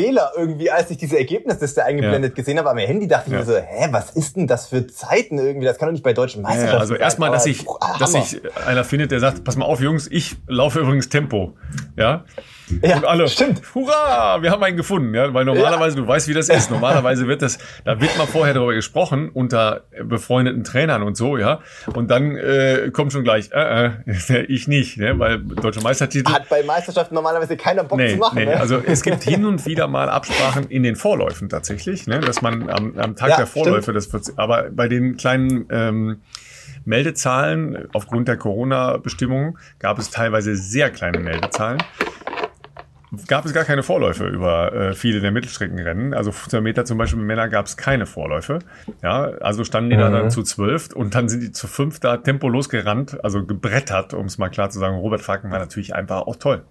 irgendwie, als ich diese Ergebnisliste eingeblendet ja. gesehen habe am Handy, dachte ich ja. mir so, hä, was ist denn das für Zeiten irgendwie? Das kann doch nicht bei deutschen Meisterschaften ja, also sein. Also erstmal, dass ich, boah, dass ich einer findet, der sagt, pass mal auf, Jungs, ich laufe übrigens Tempo. Ja. Ja, und alle, stimmt. Hurra, wir haben einen gefunden, ja, weil normalerweise, ja. du weißt, wie das ist, normalerweise wird das, da wird mal vorher darüber gesprochen, unter befreundeten Trainern und so, ja, und dann äh, kommt schon gleich, äh, äh, ich nicht, ne, weil deutsche Meistertitel... Hat bei Meisterschaften normalerweise keiner Bock nee, zu machen, nee, ne? Also es gibt hin und wieder mal Absprachen in den Vorläufen tatsächlich, ne, dass man am, am Tag ja, der Vorläufe, das wird, aber bei den kleinen... Ähm, Meldezahlen, aufgrund der Corona-Bestimmungen, gab es teilweise sehr kleine Meldezahlen. Gab es gar keine Vorläufe über äh, viele der Mittelstreckenrennen. Also fünfzehn Meter zum Beispiel mit Männern gab es keine Vorläufe. Ja, also standen die mhm. da dann zu zwölf und dann sind die zu fünf da Tempo losgerannt, also gebrettert, um es mal klar zu sagen. Robert Falken war natürlich einfach auch toll.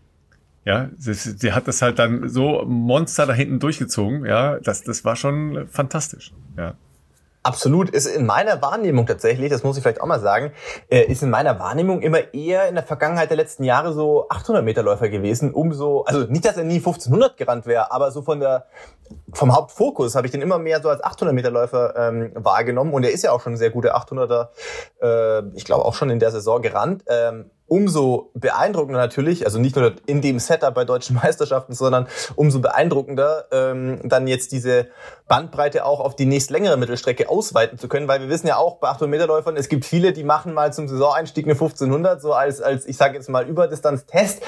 Ja, der hat das halt dann so Monster da hinten durchgezogen. Ja, das, das war schon fantastisch. Ja. Absolut, ist in meiner Wahrnehmung tatsächlich, das muss ich vielleicht auch mal sagen, ist in meiner Wahrnehmung immer eher in der Vergangenheit der letzten Jahre so achthundert Meter Läufer gewesen, umso, also nicht, dass er nie fünfzehnhundert gerannt wäre, aber so von der, vom Hauptfokus habe ich den immer mehr so als achthundert Meter Läufer ähm, wahrgenommen und er ist ja auch schon ein sehr guter achthunderter, äh, ich glaube auch schon in der Saison gerannt. Ähm, Umso beeindruckender natürlich, also nicht nur in dem Setup bei deutschen Meisterschaften, sondern umso beeindruckender, ähm, dann jetzt diese Bandbreite auch auf die nächstlängere Mittelstrecke ausweiten zu können, weil wir wissen ja auch bei achthundert Meter Läufern, es gibt viele, die machen mal zum Saisoneinstieg eine fünfzehnhundert, so als, als ich sage jetzt mal Überdistanz-Test.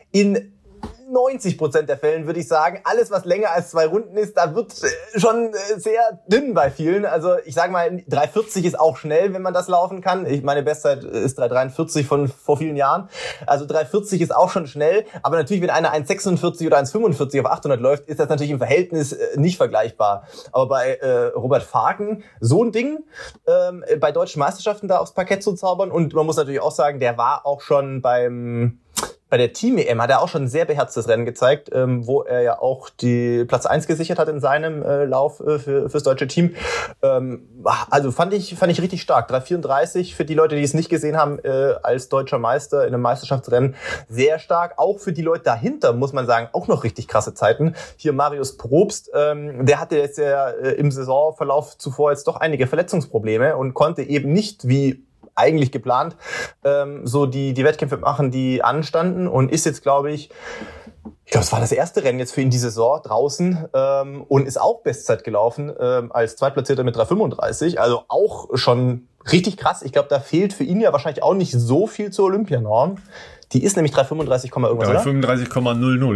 In neunzig Prozent der Fällen würde ich sagen, alles was länger als zwei Runden ist, da wird schon sehr dünn bei vielen. Also ich sage mal, drei vierzig ist auch schnell, wenn man das laufen kann. Ich meine Bestzeit ist drei dreiundvierzig von vor vielen Jahren. Also drei vierzig ist auch schon schnell. Aber natürlich, wenn einer eins sechsundvierzig oder eins fünfundvierzig auf achthundert läuft, ist das natürlich im Verhältnis nicht vergleichbar. Aber bei äh, Robert Falken, so ein Ding, ähm, bei deutschen Meisterschaften da aufs Parkett zu zaubern. Und man muss natürlich auch sagen, der war auch schon beim... Bei der Team-E M hat er auch schon ein sehr beherztes Rennen gezeigt, ähm, wo er ja auch die Platz eins gesichert hat in seinem äh, Lauf äh, für fürs deutsche Team. Ähm, also fand ich fand ich richtig stark. drei vierunddreißig für die Leute, die es nicht gesehen haben, äh, als deutscher Meister in einem Meisterschaftsrennen sehr stark. Auch für die Leute dahinter, muss man sagen, auch noch richtig krasse Zeiten. Hier Marius Probst, ähm, der hatte jetzt ja äh, im Saisonverlauf zuvor jetzt doch einige Verletzungsprobleme und konnte eben nicht wie eigentlich geplant, ähm, so die die Wettkämpfe machen, die anstanden und ist jetzt, glaube ich, ich glaube, es war das erste Rennen jetzt für ihn die Saison draußen ähm, und ist auch Bestzeit gelaufen ähm, als Zweitplatzierter mit drei fünfunddreißig, also auch schon richtig krass. Ich glaube, da fehlt für ihn ja wahrscheinlich auch nicht so viel zur Olympianorm. Die ist nämlich drei fünfunddreißig, irgendwas, ja, oder? fünfunddreißig Komma null null.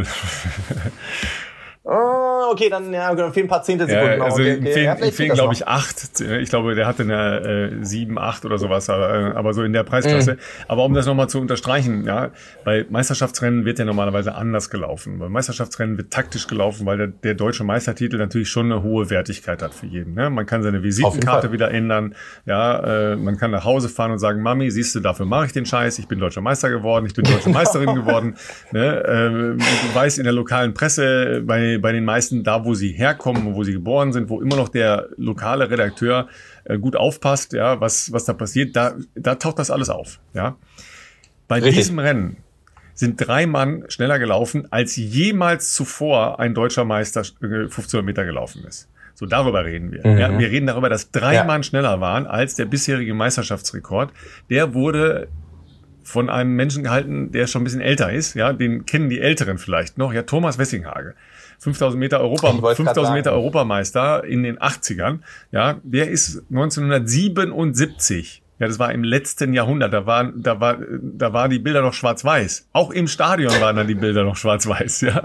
Oh, okay, dann ja, fehlen ein paar Zehntelsekunden. Ja, also okay, okay. okay. fehlen, ja, fehlen glaube ich, acht. Ich glaube, der hatte eine äh, sieben, acht oder sowas, aber, aber so in der Preisklasse. Mhm. Aber um das nochmal zu unterstreichen, ja, bei Meisterschaftsrennen wird ja normalerweise anders gelaufen. Bei Meisterschaftsrennen wird taktisch gelaufen, weil der, der deutsche Meistertitel natürlich schon eine hohe Wertigkeit hat für jeden. Ne? Man kann seine Visitenkarte wieder ändern. Ja, äh, man kann nach Hause fahren und sagen, Mami, siehst du, dafür mache ich den Scheiß. Ich bin deutscher Meister geworden, ich bin deutsche Meisterin geworden. Ne? Äh, du weißt in der lokalen Presse, bei bei den meisten, da wo sie herkommen, wo sie geboren sind, wo immer noch der lokale Redakteur äh, gut aufpasst, ja, was was da passiert, da da taucht das alles auf, ja. Bei Richtig. diesem Rennen sind drei Mann schneller gelaufen, als jemals zuvor ein deutscher Meister äh, fünfzehnhundert Meter gelaufen ist. So, darüber reden wir. Mhm. Ja, wir reden darüber, dass drei ja. Mann schneller waren als der bisherige Meisterschaftsrekord. Der wurde von einem Menschen gehalten, der schon ein bisschen älter ist, ja, den kennen die Älteren vielleicht noch, ja, Thomas Wessinghage. fünftausend Meter Europa, fünftausend Meter Europameister in den achtzigern, ja, der ist neunzehnhundertsiebenundsiebzig. Ja, das war im letzten Jahrhundert, da waren, da war, da waren die Bilder noch schwarz-weiß. Auch im Stadion waren dann die Bilder noch schwarz-weiß, ja.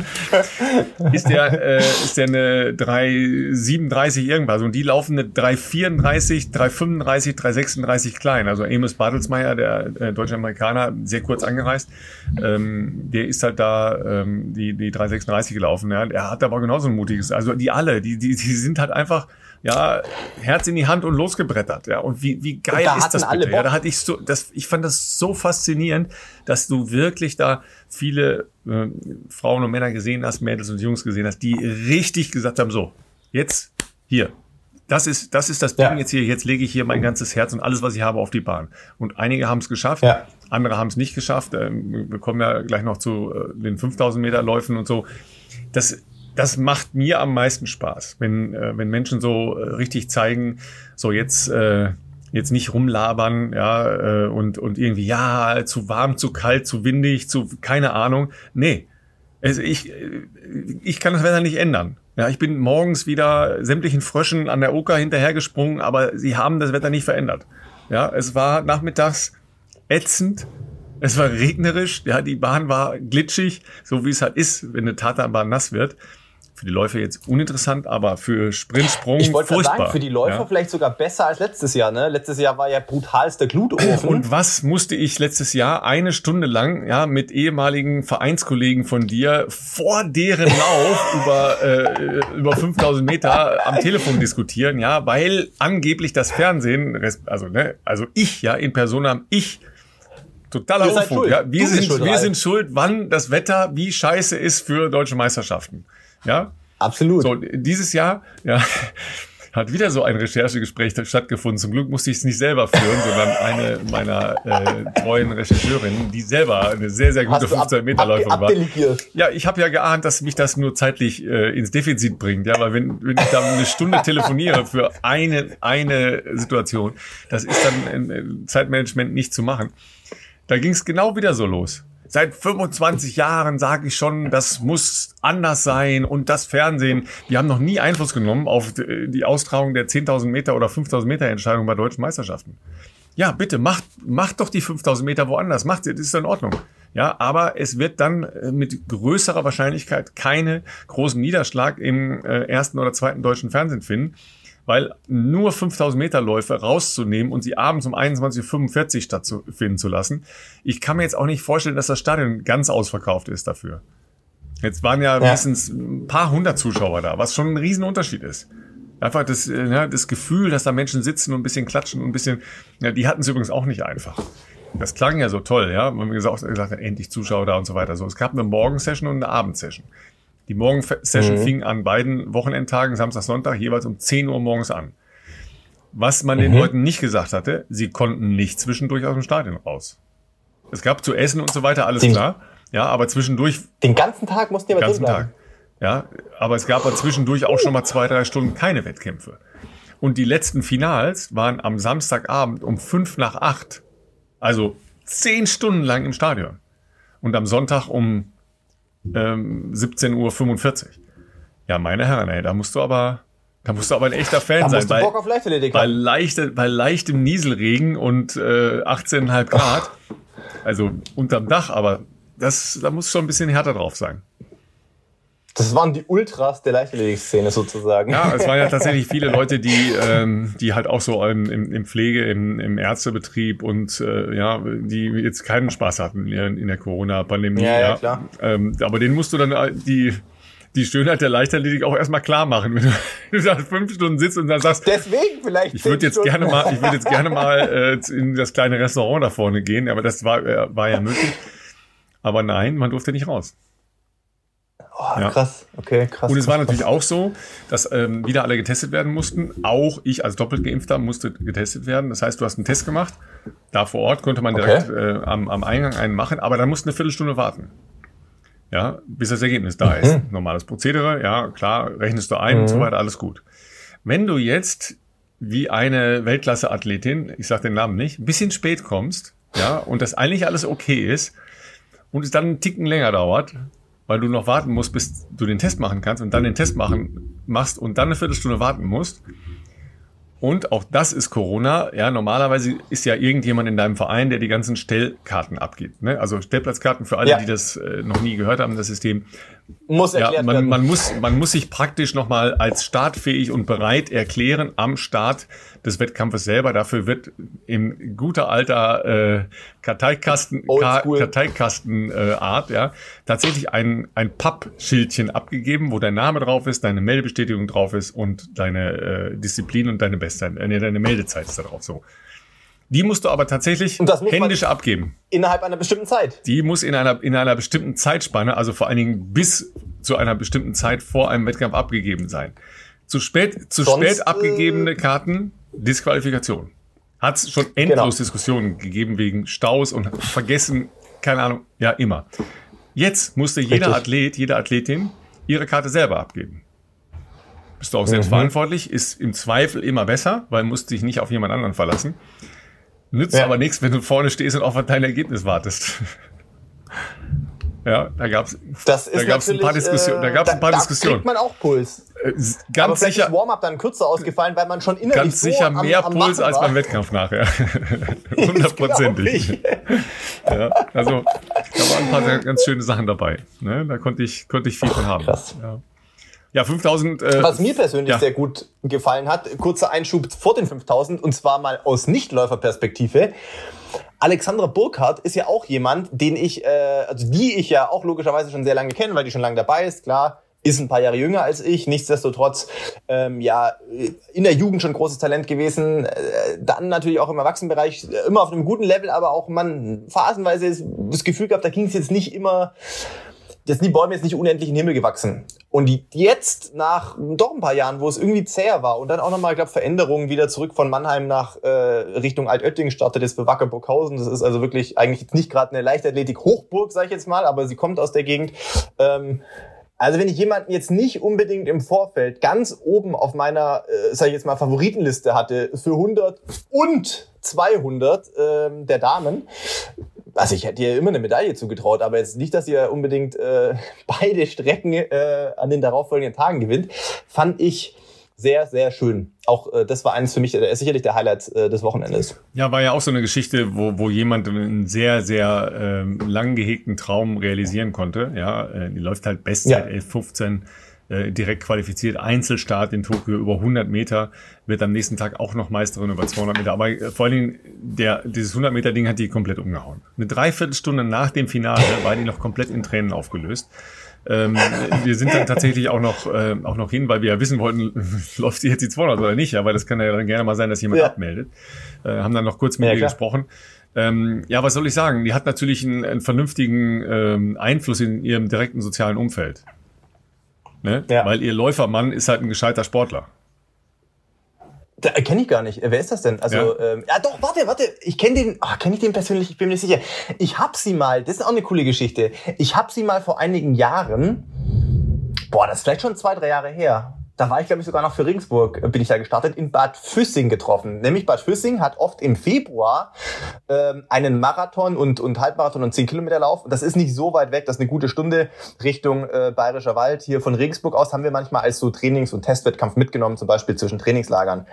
Ist der, äh, ist der eine drei siebenunddreißig irgendwas und die laufen eine drei vierunddreißig, drei fünfunddreißig, drei sechsunddreißig klein. Also Amos Bartelsmeyer, der äh, deutsche Amerikaner, sehr kurz angereist, ähm, der ist halt da ähm, die die drei sechsunddreißig gelaufen. Ja. Er hat aber genauso ein mutiges, also die alle, die die die sind halt einfach ja, Herz in die Hand und losgebrettert, ja. Und wie, wie geil da ist das bitte? Ja, da hatte ich so, das, ich fand das so faszinierend, dass du wirklich da viele äh, Frauen und Männer gesehen hast, Mädels und Jungs gesehen hast, die richtig gesagt haben, so, jetzt, hier. Das ist, das ist das Ding ja. jetzt hier, jetzt lege ich hier mein ganzes Herz und alles, was ich habe, auf die Bahn. Und einige haben es geschafft, ja. andere haben es nicht geschafft. Ähm, wir kommen ja gleich noch zu äh, den fünftausend Meter Läufen und so. Das, das macht mir am meisten Spaß, wenn, äh, wenn Menschen so äh, richtig zeigen, so jetzt, äh, jetzt nicht rumlabern, ja, äh, und, und irgendwie, ja, zu warm, zu kalt, zu windig, zu, keine Ahnung. Nee, also ich, ich kann das Wetter nicht ändern. Ja, ich bin morgens wieder sämtlichen Fröschen an der Oker hinterhergesprungen, aber sie haben das Wetter nicht verändert. Ja, es war nachmittags ätzend, es war regnerisch, ja, die Bahn war glitschig, so wie es halt ist, wenn eine Tatanbahn nass wird. Für die Läufer jetzt uninteressant, aber für Sprint, Sprung ich wollte furchtbar. Sagen, für die Läufer ja. vielleicht sogar besser als letztes Jahr. Ne? Letztes Jahr war ja brutalster Glutofen. Und was musste ich letztes Jahr eine Stunde lang ja mit ehemaligen Vereinskollegen von dir vor deren Lauf über äh, über fünftausend Meter am Telefon diskutieren, ja, weil angeblich das Fernsehen, also ne, also ich ja in Persona, ich totaler Unfug, ja, wir sind schuld, wir sind schuld, wann das Wetter wie scheiße ist für deutsche Meisterschaften. Ja, absolut. So, dieses Jahr, ja, hat wieder so ein Recherchegespräch stattgefunden. Zum Glück musste ich es nicht selber führen, sondern eine meiner äh, treuen Rechercheurinnen, die selber eine sehr, sehr gute fünfzehn-Meter-Läuferin war. Ja, ich habe ja geahnt, dass mich das nur zeitlich äh, ins Defizit bringt. Ja, weil wenn, wenn ich da eine Stunde telefoniere für eine, eine Situation, das ist dann im Zeitmanagement nicht zu machen. Da ging es genau wieder so los. Seit fünfundzwanzig Jahren sage ich schon, das muss anders sein und das Fernsehen, wir haben noch nie Einfluss genommen auf die Austragung der zehntausend Meter oder fünftausend Meter Entscheidung bei deutschen Meisterschaften. Ja, bitte, macht, macht doch die fünftausend Meter woanders, macht, das ist in Ordnung. Ja, aber es wird dann mit größerer Wahrscheinlichkeit keine großen Niederschlag im ersten oder zweiten deutschen Fernsehen finden. Weil nur fünftausend Meter Läufe rauszunehmen und sie abends um einundzwanzig Uhr fünfundvierzig stattfinden zu lassen. Ich kann mir jetzt auch nicht vorstellen, dass das Stadion ganz ausverkauft ist dafür. Jetzt waren ja, ja. mindestens ein paar hundert Zuschauer da, was schon ein Riesenunterschied ist. Einfach das, ja, das Gefühl, dass da Menschen sitzen und ein bisschen klatschen und ein bisschen, ja, die hatten es übrigens auch nicht einfach. Das klang ja so toll, ja. Man hat gesagt, gesagt endlich Zuschauer da und so weiter. So, es gab eine Morgensession und eine Abendsession. Die Morgensession mhm. fing an beiden Wochenendtagen, Samstag, Sonntag, jeweils um zehn Uhr morgens an. Was man mhm. den Leuten nicht gesagt hatte, sie konnten nicht zwischendurch aus dem Stadion raus. Es gab zu essen und so weiter, alles den, klar. Ja, aber zwischendurch... Den ganzen Tag mussten die aber drin bleiben. Tag. Ja, aber es gab aber zwischendurch auch schon mal zwei, drei Stunden keine Wettkämpfe. Und die letzten Finals waren am Samstagabend um fünf nach acht. Also zehn Stunden lang im Stadion. Und am Sonntag um Ähm, siebzehn Uhr fünfundvierzig. Ja, meine Herren, ey, da musst du aber, da musst du aber ein echter Fan da sein. Musst du Bock auf Leichtathletik bei, leichte, bei leichtem Nieselregen und äh, achtzehn Komma fünf Grad. Oh. Also unterm Dach, aber das, da muss schon ein bisschen härter drauf sein. Das waren die Ultras der Leichtathletik-Szene sozusagen. Ja, es waren ja tatsächlich viele Leute, die ähm, die halt auch so im, im, im Pflege, im, im Ärztebetrieb und äh, ja, die jetzt keinen Spaß hatten in, in der Corona-Pandemie. Ja, ja, ja. Klar. Ähm, aber denen musst du dann die die Schönheit der Leichtathletik auch erstmal klar machen, wenn du, wenn du da fünf Stunden sitzt und dann sagst, deswegen vielleicht. Ich würde jetzt Stunden. gerne mal, ich würde jetzt gerne mal äh, in das kleine Restaurant da vorne gehen, aber das war äh, war ja möglich. Aber nein, man durfte nicht raus. Oh, ja. Krass, okay, krass. Und es krass, war natürlich krass. auch so, dass ähm, wieder alle getestet werden mussten. Auch ich als doppelt Geimpfter musste getestet werden. Das heißt, du hast einen Test gemacht. Da vor Ort konnte man direkt okay. äh, am, am Eingang einen machen, aber dann musst du eine Viertelstunde warten. Ja, bis das Ergebnis da ist. Mhm. Normales Prozedere, ja, klar, rechnest du ein mhm. und so weiter, alles gut. Wenn du jetzt wie eine Weltklasse-Athletin, ich sag den Namen nicht, ein bisschen spät kommst, ja, und das eigentlich alles okay ist und es dann einen Ticken länger dauert, weil du noch warten musst, bis du den Test machen kannst und dann den Test machen machst und dann eine Viertelstunde warten musst. Und auch das ist Corona. Ja, normalerweise ist ja irgendjemand in deinem Verein, der die ganzen Stellkarten abgibt. Ne? Also Stellplatzkarten für alle, ja. die das äh, noch nie gehört haben, das System. Muss erklärt ja, man, werden. Man muss, man muss sich praktisch nochmal als startfähig und bereit erklären am Start des Wettkampfes selber. Dafür wird in guter alter äh, Karteikasten, Ka- Karteikastenart äh, ja, tatsächlich ein, ein Pappschildchen abgegeben, wo dein Name drauf ist, deine Meldebestätigung drauf ist und deine äh, Disziplin und deine Bestzeit, äh, deine Meldezeit ist da drauf. So. Die musst du aber tatsächlich händisch abgeben. Innerhalb einer bestimmten Zeit. Die muss in einer, in einer bestimmten Zeitspanne, also vor allen Dingen bis zu einer bestimmten Zeit vor einem Wettkampf abgegeben sein. Zu spät, zu Sonst, spät abgegebene Karten, Disqualifikation. Hat es schon endlos genau. Diskussionen gegeben wegen Staus und Vergessen, keine Ahnung, ja immer. Jetzt musste jeder Richtig. Athlet, jede Athletin ihre Karte selber abgeben. Bist du auch selbst mhm. verantwortlich, ist im Zweifel immer besser, weil musst dich nicht auf jemand anderen verlassen. Nützt ja. aber nichts, wenn du vorne stehst und auf dein Ergebnis wartest. Ja, da gab's, das ist da gab's ein paar Diskussionen. Da gab's äh, ein paar da, Diskussionen. Da kriegt man auch Puls. Äh, ganz aber sicher. Ist Warm-up dann kürzer ausgefallen, weil man schon innerlich ganz sicher so am, mehr am Puls als war. beim Wettkampf nachher. Hundertprozentig. Ja, also da waren ein paar ganz schöne Sachen dabei. Ne? Da konnte ich konnte ich viel von haben. Krass. Ja. Ja, fünftausend. Äh, Was mir persönlich ja. sehr gut gefallen hat, kurzer Einschub vor den fünftausend, und zwar mal aus Nichtläuferperspektive. Alexandra Burkhardt ist ja auch jemand, den ich, äh, also die ich ja auch logischerweise schon sehr lange kenne, weil die schon lange dabei ist, klar. Ist ein paar Jahre jünger als ich, nichtsdestotrotz ähm, ja in der Jugend schon großes Talent gewesen, äh, dann natürlich auch im Erwachsenenbereich immer auf einem guten Level, aber auch man phasenweise das Gefühl gehabt, da ging es jetzt nicht immer, jetzt sind die Bäume jetzt nicht unendlich in den Himmel gewachsen. Und die jetzt nach doch ein paar Jahren, wo es irgendwie zäher war und dann auch nochmal, ich glaube, Veränderungen wieder zurück von Mannheim nach äh, Richtung Altötting startet, das für Wacker Burghausen. Das ist also wirklich eigentlich jetzt nicht gerade eine Leichtathletik-Hochburg, sage ich jetzt mal, aber sie kommt aus der Gegend. Ähm, Also wenn ich jemanden jetzt nicht unbedingt im Vorfeld ganz oben auf meiner, äh, sage ich jetzt mal, Favoritenliste hatte für hundert und zweihundert ähm, der Damen, also ich hätte ihr immer eine Medaille zugetraut, aber jetzt nicht, dass ihr unbedingt äh, beide Strecken äh, an den darauffolgenden Tagen gewinnt, fand ich sehr, sehr schön. Auch äh, das war eines für mich, äh, sicherlich der Highlight äh, des Wochenendes. Ja, war ja auch so eine Geschichte, wo wo jemand einen sehr, sehr ähm, lang gehegten Traum realisieren konnte. Ja, äh, die läuft halt Bestzeit ja. elf fünfzehn, äh, direkt qualifiziert, Einzelstart in Tokio über hundert Meter, wird am nächsten Tag auch noch Meisterin über zweihundert Meter. Aber äh, vor allen Dingen, der, dieses hundert Meter Ding hat die komplett umgehauen. Eine Dreiviertelstunde nach dem Finale war die noch komplett in Tränen aufgelöst. Ähm, wir sind dann tatsächlich auch noch äh, auch noch hin, weil wir ja wissen wollten, läuft sie jetzt die zweihundert oder nicht, aber das kann ja dann gerne mal sein, dass jemand ja. abmeldet. Äh, haben dann noch kurz mit ja, ihr klar. gesprochen. Ähm, ja, was soll ich sagen? Die hat natürlich einen, einen vernünftigen ähm, Einfluss in ihrem direkten sozialen Umfeld. Ne? Ja. Weil ihr Läufermann ist halt ein gescheiter Sportler. Da kenne ich gar nicht. Wer ist das denn? Also ja, ähm, ja doch, warte, warte. Ich kenne den, ach, kenne ich den persönlich? Ich bin mir nicht sicher. Ich hab sie mal, das ist auch eine coole Geschichte. Ich hab sie mal vor einigen Jahren, boah, das ist vielleicht schon zwei, drei Jahre her. Da war ich, glaube ich, sogar noch für Regensburg, bin ich da gestartet, in Bad Füssing getroffen. Nämlich Bad Füssing hat oft im Februar ähm, einen Marathon und, und Halbmarathon und zehn Kilometer Lauf. Das ist nicht so weit weg, das ist eine gute Stunde Richtung äh, Bayerischer Wald. Hier von Regensburg aus haben wir manchmal als so Trainings- und Testwettkampf mitgenommen, zum Beispiel zwischen Trainingslagern.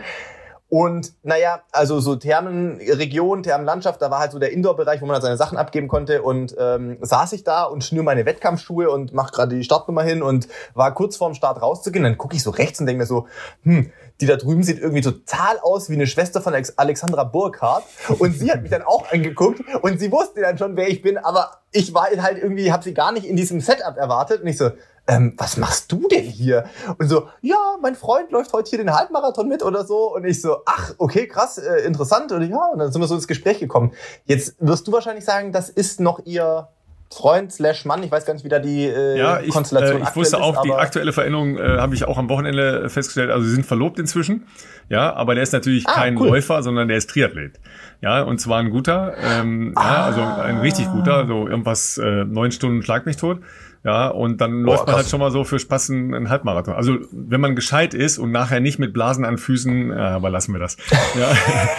Und naja, also so Thermenregion, Thermenlandschaft, da war halt so der Indoor-Bereich, wo man halt seine Sachen abgeben konnte, und ähm, saß ich da und schnür meine Wettkampfschuhe und mach gerade die Startnummer hin und war kurz vorm Start rauszugehen. Dann gucke ich so rechts und denke mir so, hm, die da drüben sieht irgendwie total aus wie eine Schwester von Alexandra Burkhardt, und sie hat mich dann auch angeguckt und sie wusste dann schon, wer ich bin, aber ich war halt irgendwie, habe sie gar nicht in diesem Setup erwartet, und ich so, Ähm, was machst du denn hier? Und so, ja, mein Freund läuft heute hier den Halbmarathon mit oder so. Und ich so, ach, okay, krass, äh, interessant. Und ja, und dann sind wir so ins Gespräch gekommen. Jetzt wirst du wahrscheinlich sagen, das ist noch ihr Freund slash Mann. Ich weiß gar nicht, wie da die äh, ja, ich, Konstellation äh, ich wusste auch, ist, die aktuelle Veränderung äh, habe ich auch am Wochenende festgestellt. Also sie sind verlobt inzwischen. Ja, aber der ist natürlich ah, kein cool. Läufer, sondern der ist Triathlet. Ja, und zwar ein guter, ähm, ah. ja, also ein richtig guter, so irgendwas äh, neun Stunden Schlag mich tot. Ja, und dann Boah, läuft man krass. halt schon mal so für Spaß einen, einen Halbmarathon. Also wenn man gescheit ist und nachher nicht mit Blasen an Füßen, äh, aber lassen wir das. Ja.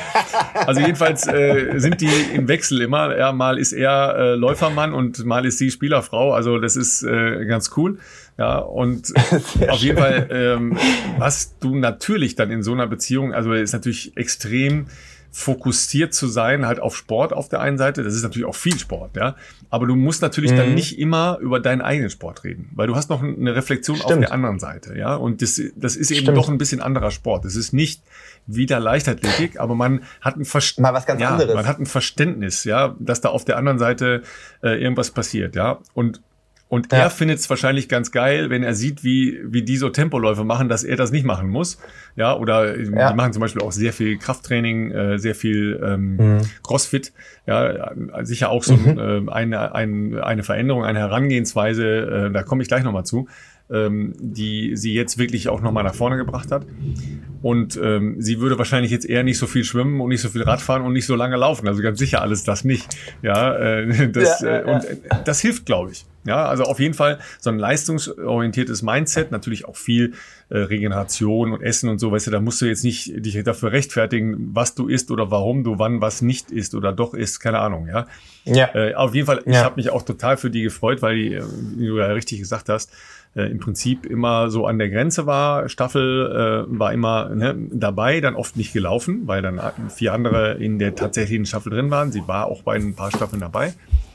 Also jedenfalls äh, sind die im Wechsel immer. Ja, mal ist er äh, Läufermann und mal ist sie Spielerfrau. Also das ist äh, ganz cool. Ja, und auf jeden Fall, ähm, was du natürlich dann in so einer Beziehung, also ist natürlich extrem fokussiert zu sein, halt auf Sport auf der einen Seite. Das ist natürlich auch viel Sport, ja. Aber du musst natürlich mhm. dann nicht immer über deinen eigenen Sport reden, weil du hast noch eine Reflexion Stimmt. auf der anderen Seite, ja. Und das, das ist eben Stimmt. doch ein bisschen anderer Sport. Es ist nicht wieder Leichtathletik, aber man hat ein Verständnis, mal was ganz ja, anderes. Man hat ein Verständnis, ja, dass da auf der anderen Seite äh, irgendwas passiert, ja. Und Und ja. er findet es wahrscheinlich ganz geil, wenn er sieht, wie wie die so Tempoläufe machen, dass er das nicht machen muss. Ja, oder ja. die machen zum Beispiel auch sehr viel Krafttraining, äh, sehr viel ähm, mhm. Crossfit. Ja, sicher auch so mhm. äh, eine, eine, eine Veränderung, eine Herangehensweise, äh, da komme ich gleich nochmal zu, ähm, die sie jetzt wirklich auch nochmal nach vorne gebracht hat. Und ähm, sie würde wahrscheinlich jetzt eher nicht so viel schwimmen und nicht so viel Radfahren und nicht so lange laufen. Also ganz sicher alles das nicht. Ja, äh, das, ja, ja, ja. Und äh, das hilft, glaube ich. Ja, also auf jeden Fall so ein leistungsorientiertes Mindset, natürlich auch viel äh, Regeneration und Essen und so, weißt du, da musst du jetzt nicht dich dafür rechtfertigen, was du isst oder warum du wann was nicht isst oder doch isst, keine Ahnung, ja. Ja. Äh, auf jeden Fall, ich ja. habe mich auch total für die gefreut, weil die, wie du ja richtig gesagt hast, äh, im Prinzip immer so an der Grenze war. Staffel äh, war immer ne, dabei, dann oft nicht gelaufen, weil dann vier andere in der tatsächlichen Staffel drin waren. Sie war auch bei ein paar Staffeln dabei.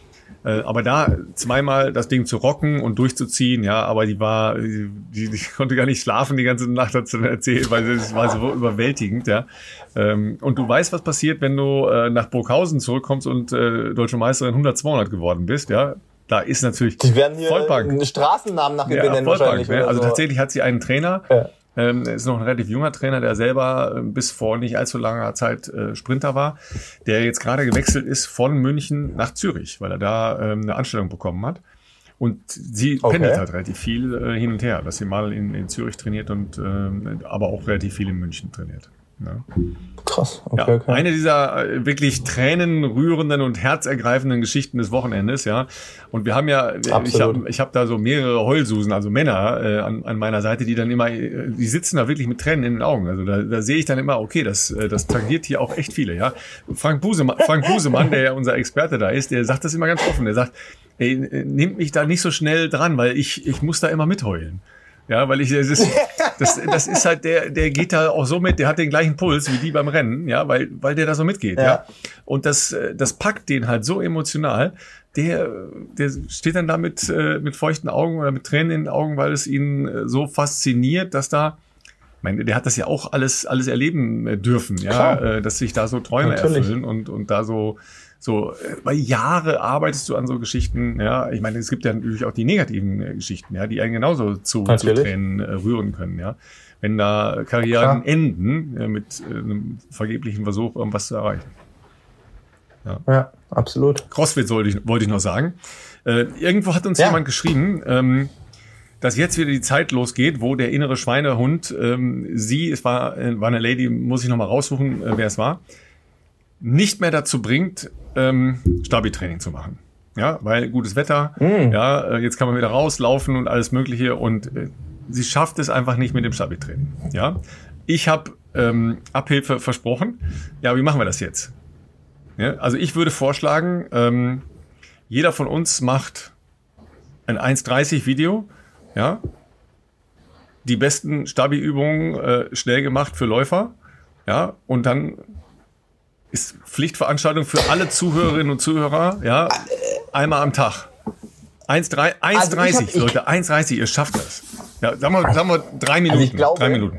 Aber da zweimal das Ding zu rocken und durchzuziehen, ja, aber die war, die, die konnte gar nicht schlafen die ganze Nacht, hat sie erzählt, weil es war so überwältigend, ja. Und du weißt, was passiert, wenn du nach Burghausen zurückkommst und Deutsche Meisterin hundert zweihundert geworden bist, ja. Da ist natürlich die werden hier Vollbank. Straßennamen nach ihr ja, benennen wahrscheinlich. Ne? Also so. Tatsächlich hat sie einen Trainer, ja. Ähm, ist noch ein relativ junger Trainer, der selber äh, bis vor nicht allzu langer Zeit äh, Sprinter war, der jetzt gerade gewechselt ist von München nach Zürich, weil er da ähm, eine Anstellung bekommen hat. Und sie okay. pendelt halt relativ viel äh, hin und her, dass sie mal in, in Zürich trainiert und äh, aber auch relativ viel in München trainiert. Ja. Krass. Okay, ja, okay. Eine dieser äh, wirklich tränenrührenden und herzergreifenden Geschichten des Wochenendes, ja. Und wir haben ja, Absolut. ich habe ich hab da so mehrere Heulsusen, also Männer äh, an, an meiner Seite, die dann immer, die sitzen da wirklich mit Tränen in den Augen. Also da, da sehe ich dann immer, okay, das, das tangiert hier auch echt viele, ja. Frank Busemann, Frank Busemann, der ja unser Experte da ist, der sagt das immer ganz offen. Der sagt, ey, nehmt mich da nicht so schnell dran, weil ich, ich muss da immer mitheulen. Ja, weil ich, das ist, das, das ist halt, der, der geht da auch so mit, der hat den gleichen Puls wie die beim Rennen, ja, weil, weil der da so mitgeht, ja. ja. Und das, das packt den halt so emotional, der, der steht dann da mit, mit feuchten Augen oder mit Tränen in den Augen, weil es ihn so fasziniert, dass da, ich meine, der hat das ja auch alles, alles erleben dürfen, ja, Klar. dass sich da so Träume Natürlich. erfüllen und, und da so, So, bei Jahre arbeitest du an so Geschichten, ja. Ich meine, es gibt ja natürlich auch die negativen äh, Geschichten, ja, die einen genauso zu, zu Tränen äh, rühren können, ja. Wenn da Karrieren Klar. enden, äh, mit äh, einem vergeblichen Versuch, irgendwas zu erreichen. Ja, ja absolut. CrossFit wollte ich, wollte ich noch sagen. Äh, irgendwo hat uns ja. jemand geschrieben, ähm, dass jetzt wieder die Zeit losgeht, wo der innere Schweinehund, ähm, sie, es war, äh, war eine Lady, muss ich noch mal raussuchen, äh, wer es war, nicht mehr dazu bringt, ähm, Stabi-Training zu machen. Ja, weil gutes Wetter, mm. ja, jetzt kann man wieder rauslaufen und alles Mögliche und äh, sie schafft es einfach nicht mit dem Stabi-Training. Ja, ich habe ähm, Abhilfe versprochen. Ja, wie machen wir das jetzt? Ja, also ich würde vorschlagen, ähm, jeder von uns macht ein eins dreißig Video, ja, die besten Stabi-Übungen äh, schnell gemacht für Läufer, ja, und dann ist Pflichtveranstaltung für alle Zuhörerinnen und Zuhörer, ja, einmal am Tag. eins dreißig, also Leute, eins dreißig, ihr schafft das. Ja, sagen wir, sagen wir drei Minuten. Also ich glaube, drei Minuten.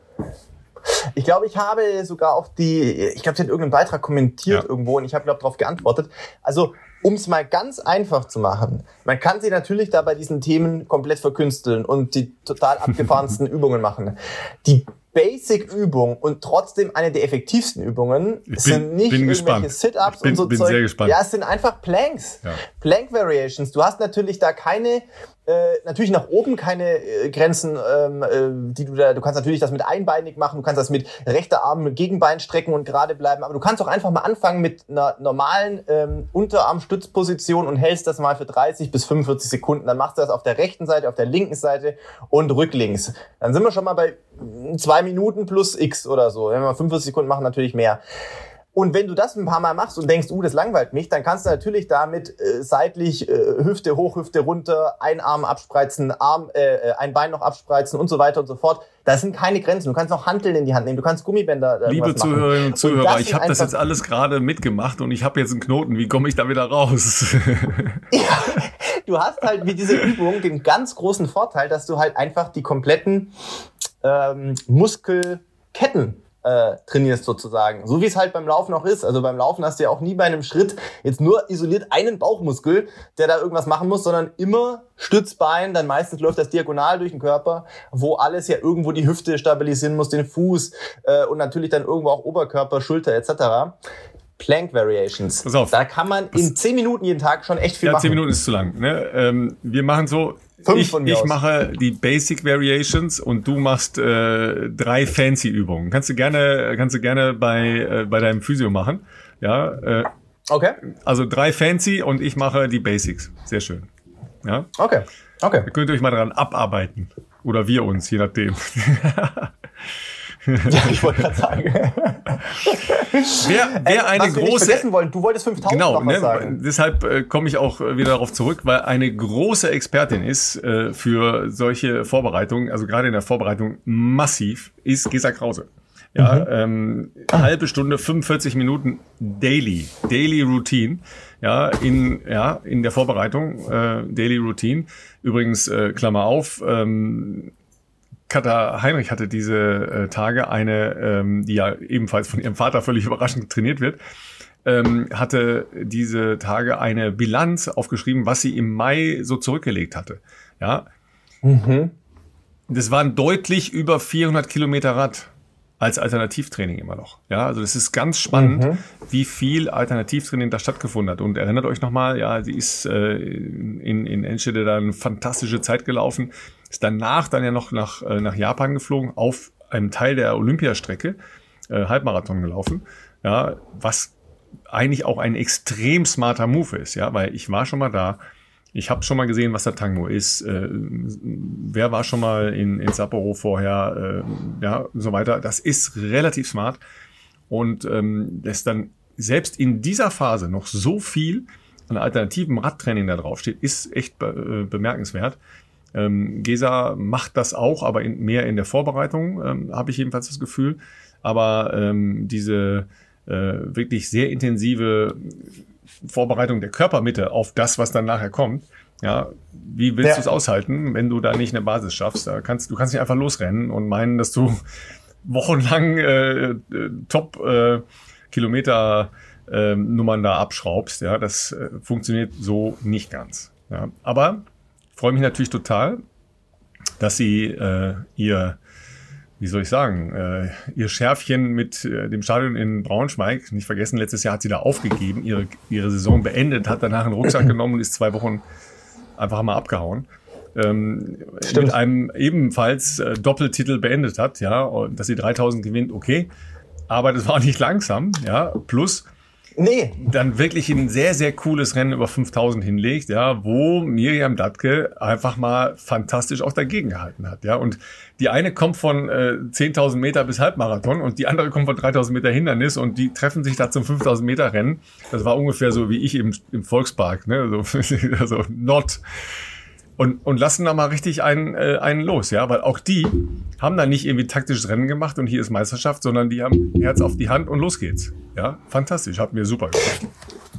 Ich glaube, ich habe sogar auch die, ich glaube, sie hat irgendeinen Beitrag kommentiert ja. irgendwo und ich habe, glaube ich, darauf geantwortet. Also, um es mal ganz einfach zu machen, man kann sie natürlich da bei diesen Themen komplett verkünsteln und die total abgefahrensten Übungen machen. Die Basic-Übung und trotzdem eine der effektivsten Übungen bin, sind nicht irgendwelche Sit-Ups bin, und so bin Zeug. Sehr gespannt. Ja, es sind einfach Planks. Ja. Plank-Variations. Du hast natürlich da keine, äh, natürlich nach oben keine äh, Grenzen, ähm, äh, die du da, du kannst natürlich das mit einbeinig machen, du kannst das mit rechter Arm mit Gegenbein strecken und gerade bleiben, aber du kannst auch einfach mal anfangen mit einer normalen ähm, Unterarmstützposition und hältst das mal für dreißig bis fünfundvierzig Sekunden. Dann machst du das auf der rechten Seite, auf der linken Seite und rücklinks. Dann sind wir schon mal bei zwei Minuten plus X oder so. Wenn wir fünfundvierzig Sekunden machen, natürlich mehr. Und wenn du das ein paar Mal machst und denkst, uh, das langweilt mich, dann kannst du natürlich damit äh, seitlich äh, Hüfte hoch, Hüfte runter, ein Arm abspreizen, Arm, äh, ein Bein noch abspreizen und so weiter und so fort. Das sind keine Grenzen. Du kannst noch Hanteln in die Hand nehmen, du kannst Gummibänder äh, Liebe Zuhörerinnen und Zuhörer, und ich habe das jetzt alles gerade mitgemacht und ich habe jetzt einen Knoten. Wie komme ich da wieder raus? Ja, du hast halt wie diese Übung den ganz großen Vorteil, dass du halt einfach die kompletten ähm, Muskelketten Äh, trainierst sozusagen. So wie es halt beim Laufen auch ist. Also beim Laufen hast du ja auch nie bei einem Schritt jetzt nur isoliert einen Bauchmuskel, der da irgendwas machen muss, sondern immer Stützbein, dann meistens läuft das diagonal durch den Körper, wo alles ja irgendwo die Hüfte stabilisieren muss, den Fuß äh, und natürlich dann irgendwo auch Oberkörper, Schulter et cetera. Plank Variations. Pass auf. Da kann man in zehn Minuten jeden Tag schon echt viel ja, machen. zehn Minuten ist zu lang. Ne? Ähm, wir machen so, Fünf ich, von mir ich aus. mache die Basic Variations und du machst äh, drei Fancy Übungen. Kannst du gerne, kannst du gerne bei, äh, bei deinem Physio machen. Ja. Äh, okay. Also drei Fancy und ich mache die Basics. Sehr schön. Ja. Okay. Okay. Da könnt ihr euch mal dran abarbeiten. Oder wir uns, je nachdem. Ja, ich wollte gerade sagen. Wer, wer eine was wir große, nicht vergessen wollen, du wolltest fünftausend genau, noch was ne, sagen. Deshalb äh, komme ich auch wieder darauf zurück, weil eine große Expertin ist äh, für solche Vorbereitungen, also gerade in der Vorbereitung massiv, ist Gesa Krause. Ja, mhm. ähm, ah. halbe Stunde, fünfundvierzig Minuten Daily, Daily Routine, ja, in, ja, in der Vorbereitung, äh, Daily Routine. Übrigens, äh, Klammer auf, ähm, Katha Heinrich hatte diese äh, Tage eine, ähm, die ja ebenfalls von ihrem Vater völlig überraschend trainiert wird, ähm, hatte diese Tage eine Bilanz aufgeschrieben, was sie im Mai so zurückgelegt hatte. Ja, mhm. Das waren deutlich über vierhundert Kilometer Rad als Alternativtraining immer noch. Ja, also das ist ganz spannend, mhm. wie viel Alternativtraining da stattgefunden hat. Und erinnert euch nochmal, ja, sie ist äh, in, in Enschede da eine fantastische Zeit gelaufen, ist danach dann ja noch nach, äh, nach Japan geflogen, auf einem Teil der Olympiastrecke, äh, Halbmarathon gelaufen, ja, was eigentlich auch ein extrem smarter Move ist, ja, weil ich war schon mal da, ich habe schon mal gesehen, was der Tango ist, äh, wer war schon mal in, in Sapporo vorher, äh, ja, und so weiter. Das ist relativ smart und ähm, dass dann selbst in dieser Phase noch so viel an alternativen Radtraining da drauf steht, ist echt be- äh, bemerkenswert. Ähm, Gesa macht das auch, aber in, mehr in der Vorbereitung, ähm, habe ich jedenfalls das Gefühl. Aber ähm, diese äh, wirklich sehr intensive Vorbereitung der Körpermitte auf das, was dann nachher kommt, ja, wie willst ja. du es aushalten, wenn du da nicht eine Basis schaffst? Da kannst, du kannst nicht einfach losrennen und meinen, dass du wochenlang äh, Top äh, Kilometer äh, Nummern da abschraubst. Ja, das äh, funktioniert so nicht ganz. Ja, aber freue mich natürlich total, dass sie äh, ihr, wie soll ich sagen, äh, ihr Schärfchen mit äh, dem Stadion in Braunschweig, nicht vergessen, letztes Jahr hat sie da aufgegeben, ihre, ihre Saison beendet, hat danach einen Rucksack genommen und ist zwei Wochen einfach mal abgehauen. Ähm, mit einem ebenfalls äh, Doppeltitel beendet hat, ja, und dass sie dreitausend gewinnt, okay, aber das war auch nicht langsam, ja, plus nee. dann wirklich ein sehr, sehr cooles Rennen über fünftausend hinlegt, ja, wo Miriam Dattke einfach mal fantastisch auch dagegen gehalten hat, ja, und die eine kommt von äh, zehntausend Meter bis Halbmarathon und die andere kommt von dreitausend Meter Hindernis und die treffen sich da zum fünftausend Meter Rennen. Das war ungefähr so wie ich im, im Volkspark, ne, so, also not. Und, und lassen da mal richtig einen, äh, einen los, ja, weil auch die haben da nicht irgendwie taktisches Rennen gemacht und hier ist Meisterschaft, sondern die haben Herz auf die Hand und los geht's. Ja, fantastisch, hat mir super gefallen.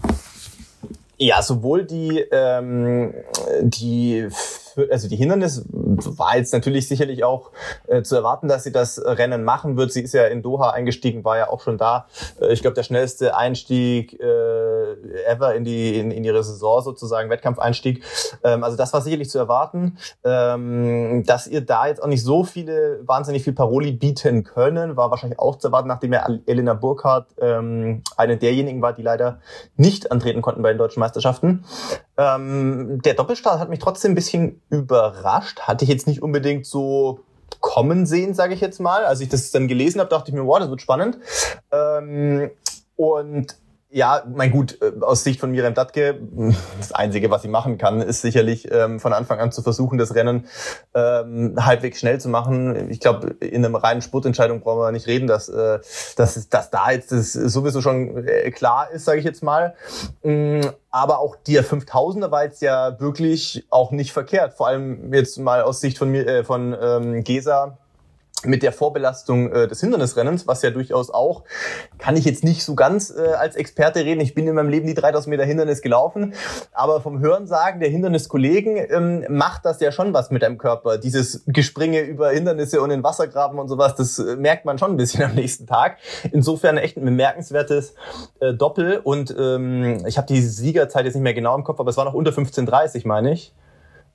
Ja, sowohl die, ähm, die, also die Hindernis war jetzt natürlich sicherlich auch äh, zu erwarten, dass sie das Rennen machen wird. Sie ist ja in Doha eingestiegen, war ja auch schon da. Äh, ich glaube, der schnellste Einstieg äh, ever in die in, in ihre Saison sozusagen, Wettkampfeinstieg. Ähm, also das war sicherlich zu erwarten. Ähm, dass ihr da jetzt auch nicht so viele, wahnsinnig viel Paroli bieten können, war wahrscheinlich auch zu erwarten, nachdem ja Elena Burkhardt ähm, eine derjenigen war, die leider nicht antreten konnten bei den deutschen Meisterschaften. Ähm, der Doppelstart hat mich trotzdem ein bisschen überrascht. Hatte ich jetzt nicht unbedingt so kommen sehen, sage ich jetzt mal. Als ich das dann gelesen habe, dachte ich mir, wow, das wird spannend. Ähm, und ja, mein gut, aus Sicht von Miriam Dattke, das Einzige, was sie machen kann, ist sicherlich ähm, von Anfang an zu versuchen, das Rennen ähm, halbwegs schnell zu machen. Ich glaube, in einer reinen Spurtentscheidung brauchen wir nicht reden, dass, äh, dass, dass da jetzt das sowieso schon äh, klar ist, sage ich jetzt mal. Ähm, aber auch der fünftausender war jetzt ja wirklich auch nicht verkehrt. Vor allem jetzt mal aus Sicht von mir, äh, von ähm, Gesa, mit der Vorbelastung äh, des Hindernisrennens, was ja durchaus auch, kann ich jetzt nicht so ganz äh, als Experte reden. Ich bin in meinem Leben die dreitausend Meter Hindernis gelaufen, aber vom Hörensagen der Hinderniskollegen ähm, macht das ja schon was mit deinem Körper. Dieses Gespringe über Hindernisse und in Wassergraben und sowas, das äh, merkt man schon ein bisschen am nächsten Tag. Insofern echt ein bemerkenswertes äh, Doppel und ähm, ich habe die Siegerzeit jetzt nicht mehr genau im Kopf, aber es war noch unter fünfzehn dreißig, meine ich.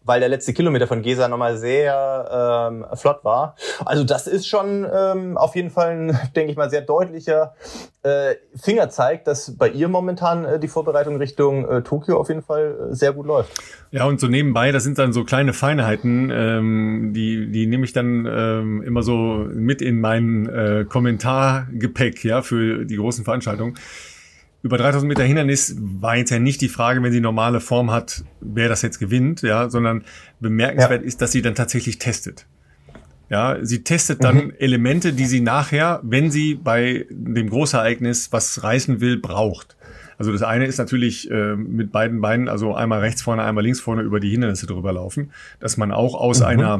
weil der letzte Kilometer von Gesa nochmal sehr ähm, flott war. Also das ist schon ähm, auf jeden Fall ein, denke ich mal, sehr deutlicher äh, Fingerzeig, dass bei ihr momentan äh, die Vorbereitung Richtung äh, Tokio auf jeden Fall äh, sehr gut läuft. Ja, und so nebenbei, das sind dann so kleine Feinheiten, ähm, die die nehme ich dann ähm, immer so mit in mein äh, Kommentargepäck, ja, für die großen Veranstaltungen. Über dreitausend Meter Hindernis war jetzt ja nicht die Frage, wenn sie normale Form hat, wer das jetzt gewinnt, ja, sondern bemerkenswert ja. ist, dass sie dann tatsächlich testet. Ja, sie testet dann mhm. Elemente, die sie nachher, wenn sie bei dem Großereignis was reißen will, braucht. Also das eine ist natürlich äh, mit beiden Beinen, also einmal rechts vorne, einmal links vorne über die Hindernisse drüber laufen, dass man auch aus mhm. einer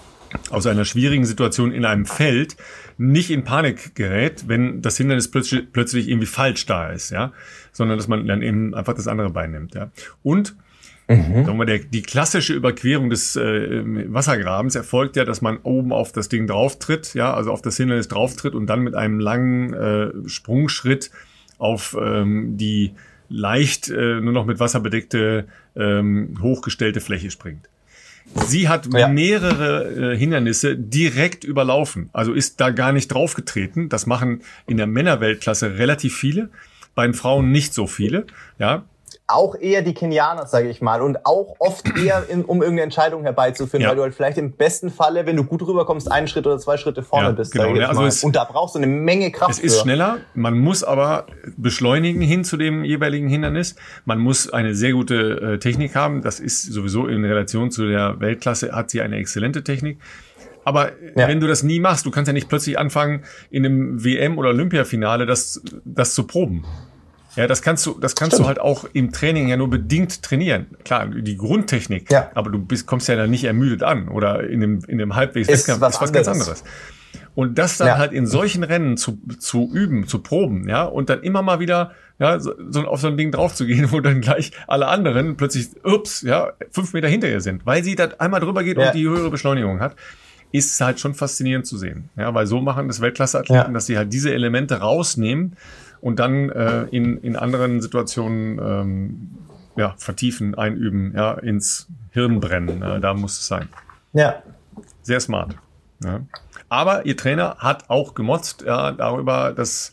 aus einer schwierigen Situation in einem Feld nicht in Panik gerät, wenn das Hindernis plötzlich, plötzlich irgendwie falsch da ist, ja, sondern dass man dann eben einfach das andere Bein nimmt, ja. Und mhm. sagen wir, der, die klassische Überquerung des äh, Wassergrabens erfolgt ja, dass man oben auf das Ding drauftritt, ja, also auf das Hindernis drauftritt und dann mit einem langen äh, Sprungschritt auf ähm, die leicht äh, nur noch mit Wasser bedeckte ähm, hochgestellte Fläche springt. Sie hat ja. mehrere äh, Hindernisse direkt überlaufen, also ist da gar nicht draufgetreten. Das machen in der Männerweltklasse relativ viele, bei den Frauen nicht so viele, ja. Auch eher die Kenianer, sage ich mal, und auch oft eher, in, um irgendeine Entscheidung herbeizuführen, ja. weil du halt vielleicht im besten Falle, wenn du gut rüberkommst, einen Schritt oder zwei Schritte vorne ja, bist. Genau, ja, also es, und da brauchst du eine Menge Kraft. Es ist für. schneller, man muss aber beschleunigen hin zu dem jeweiligen Hindernis. Man muss eine sehr gute äh, Technik haben. Das ist sowieso in Relation zu der Weltklasse, hat sie eine exzellente Technik. Aber ja. wenn du das nie machst, du kannst ja nicht plötzlich anfangen, in einem W M- oder Olympiafinale das, das zu proben. Ja, das kannst du, das kannst Stimmt. du halt auch im Training ja nur bedingt trainieren. Klar, die Grundtechnik, ja. aber du bist, kommst ja dann nicht ermüdet an oder in dem, in dem Halbwegs-Wettkampf ist, ist was ganz anderes. Und das dann ja. halt in solchen Rennen zu, zu üben, zu proben, ja, und dann immer mal wieder, ja, so, so auf so ein Ding draufzugehen, wo dann gleich alle anderen plötzlich, ups, ja, fünf Meter hinter ihr sind, weil sie da einmal drüber geht ja. und die höhere Beschleunigung hat, ist halt schon faszinierend zu sehen. Ja, weil so machen das Weltklasseathleten, ja. dass sie halt diese Elemente rausnehmen und dann äh, in, in anderen Situationen ähm, ja, vertiefen, einüben, ja, ins Hirn brennen. Äh, da muss es sein. Ja. Sehr smart. Ja. Aber ihr Trainer hat auch gemotzt ja, darüber, dass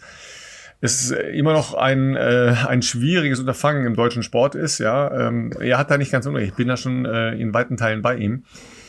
es immer noch ein, äh, ein schwieriges Unterfangen im deutschen Sport ist. Ja. Ähm, er hat da nicht ganz unrecht. Ich bin da schon äh, in weiten Teilen bei ihm.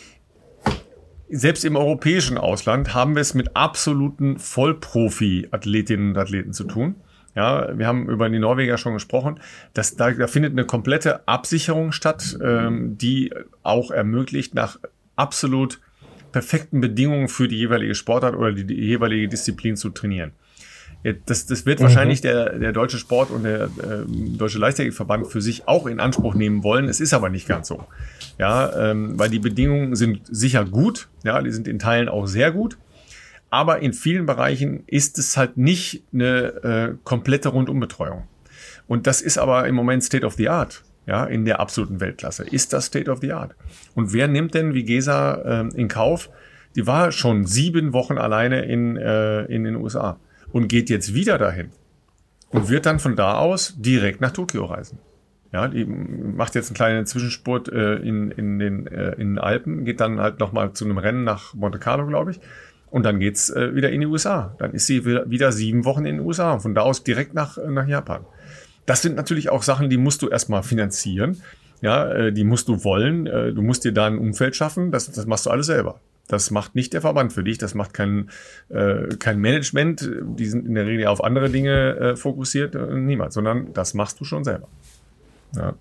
Selbst im europäischen Ausland haben wir es mit absoluten Vollprofi-Athletinnen und Athleten zu tun. Ja, wir haben über die Norweger schon gesprochen. Das, da, da findet eine komplette Absicherung statt, ähm, die auch ermöglicht, nach absolut perfekten Bedingungen für die jeweilige Sportart oder die, die jeweilige Disziplin zu trainieren. Das, das wird mhm. wahrscheinlich der, der deutsche Sport und der äh, deutsche Leichtathletikverband für sich auch in Anspruch nehmen wollen. Es ist aber nicht ganz so. Ja, ähm, weil die Bedingungen sind sicher gut. Ja, die sind in Teilen auch sehr gut. Aber in vielen Bereichen ist es halt nicht eine äh, komplette Rundumbetreuung. Und das ist aber im Moment State of the Art. Ja, in der absoluten Weltklasse ist das State of the Art. Und wer nimmt denn wie Gesa äh, in Kauf? Die war schon sieben Wochen alleine in, äh, in den U S A und geht jetzt wieder dahin und wird dann von da aus direkt nach Tokio reisen. Ja, die macht jetzt einen kleinen Zwischenspurt äh, in, in den äh, in den Alpen, geht dann halt nochmal zu einem Rennen nach Monte Carlo, glaube ich. Und dann geht's äh, wieder in die U S A. Dann ist sie wieder, wieder sieben Wochen in den U S A und von da aus direkt nach, nach Japan. Das sind natürlich auch Sachen, die musst du erstmal finanzieren. Ja, äh, die musst du wollen. Äh, du musst dir da ein Umfeld schaffen. Das, das machst du alles selber. Das macht nicht der Verband für dich. Das macht kein, äh, kein Management. Die sind in der Regel auf andere Dinge äh, fokussiert. Äh, niemand. Sondern das machst du schon selber. Ja.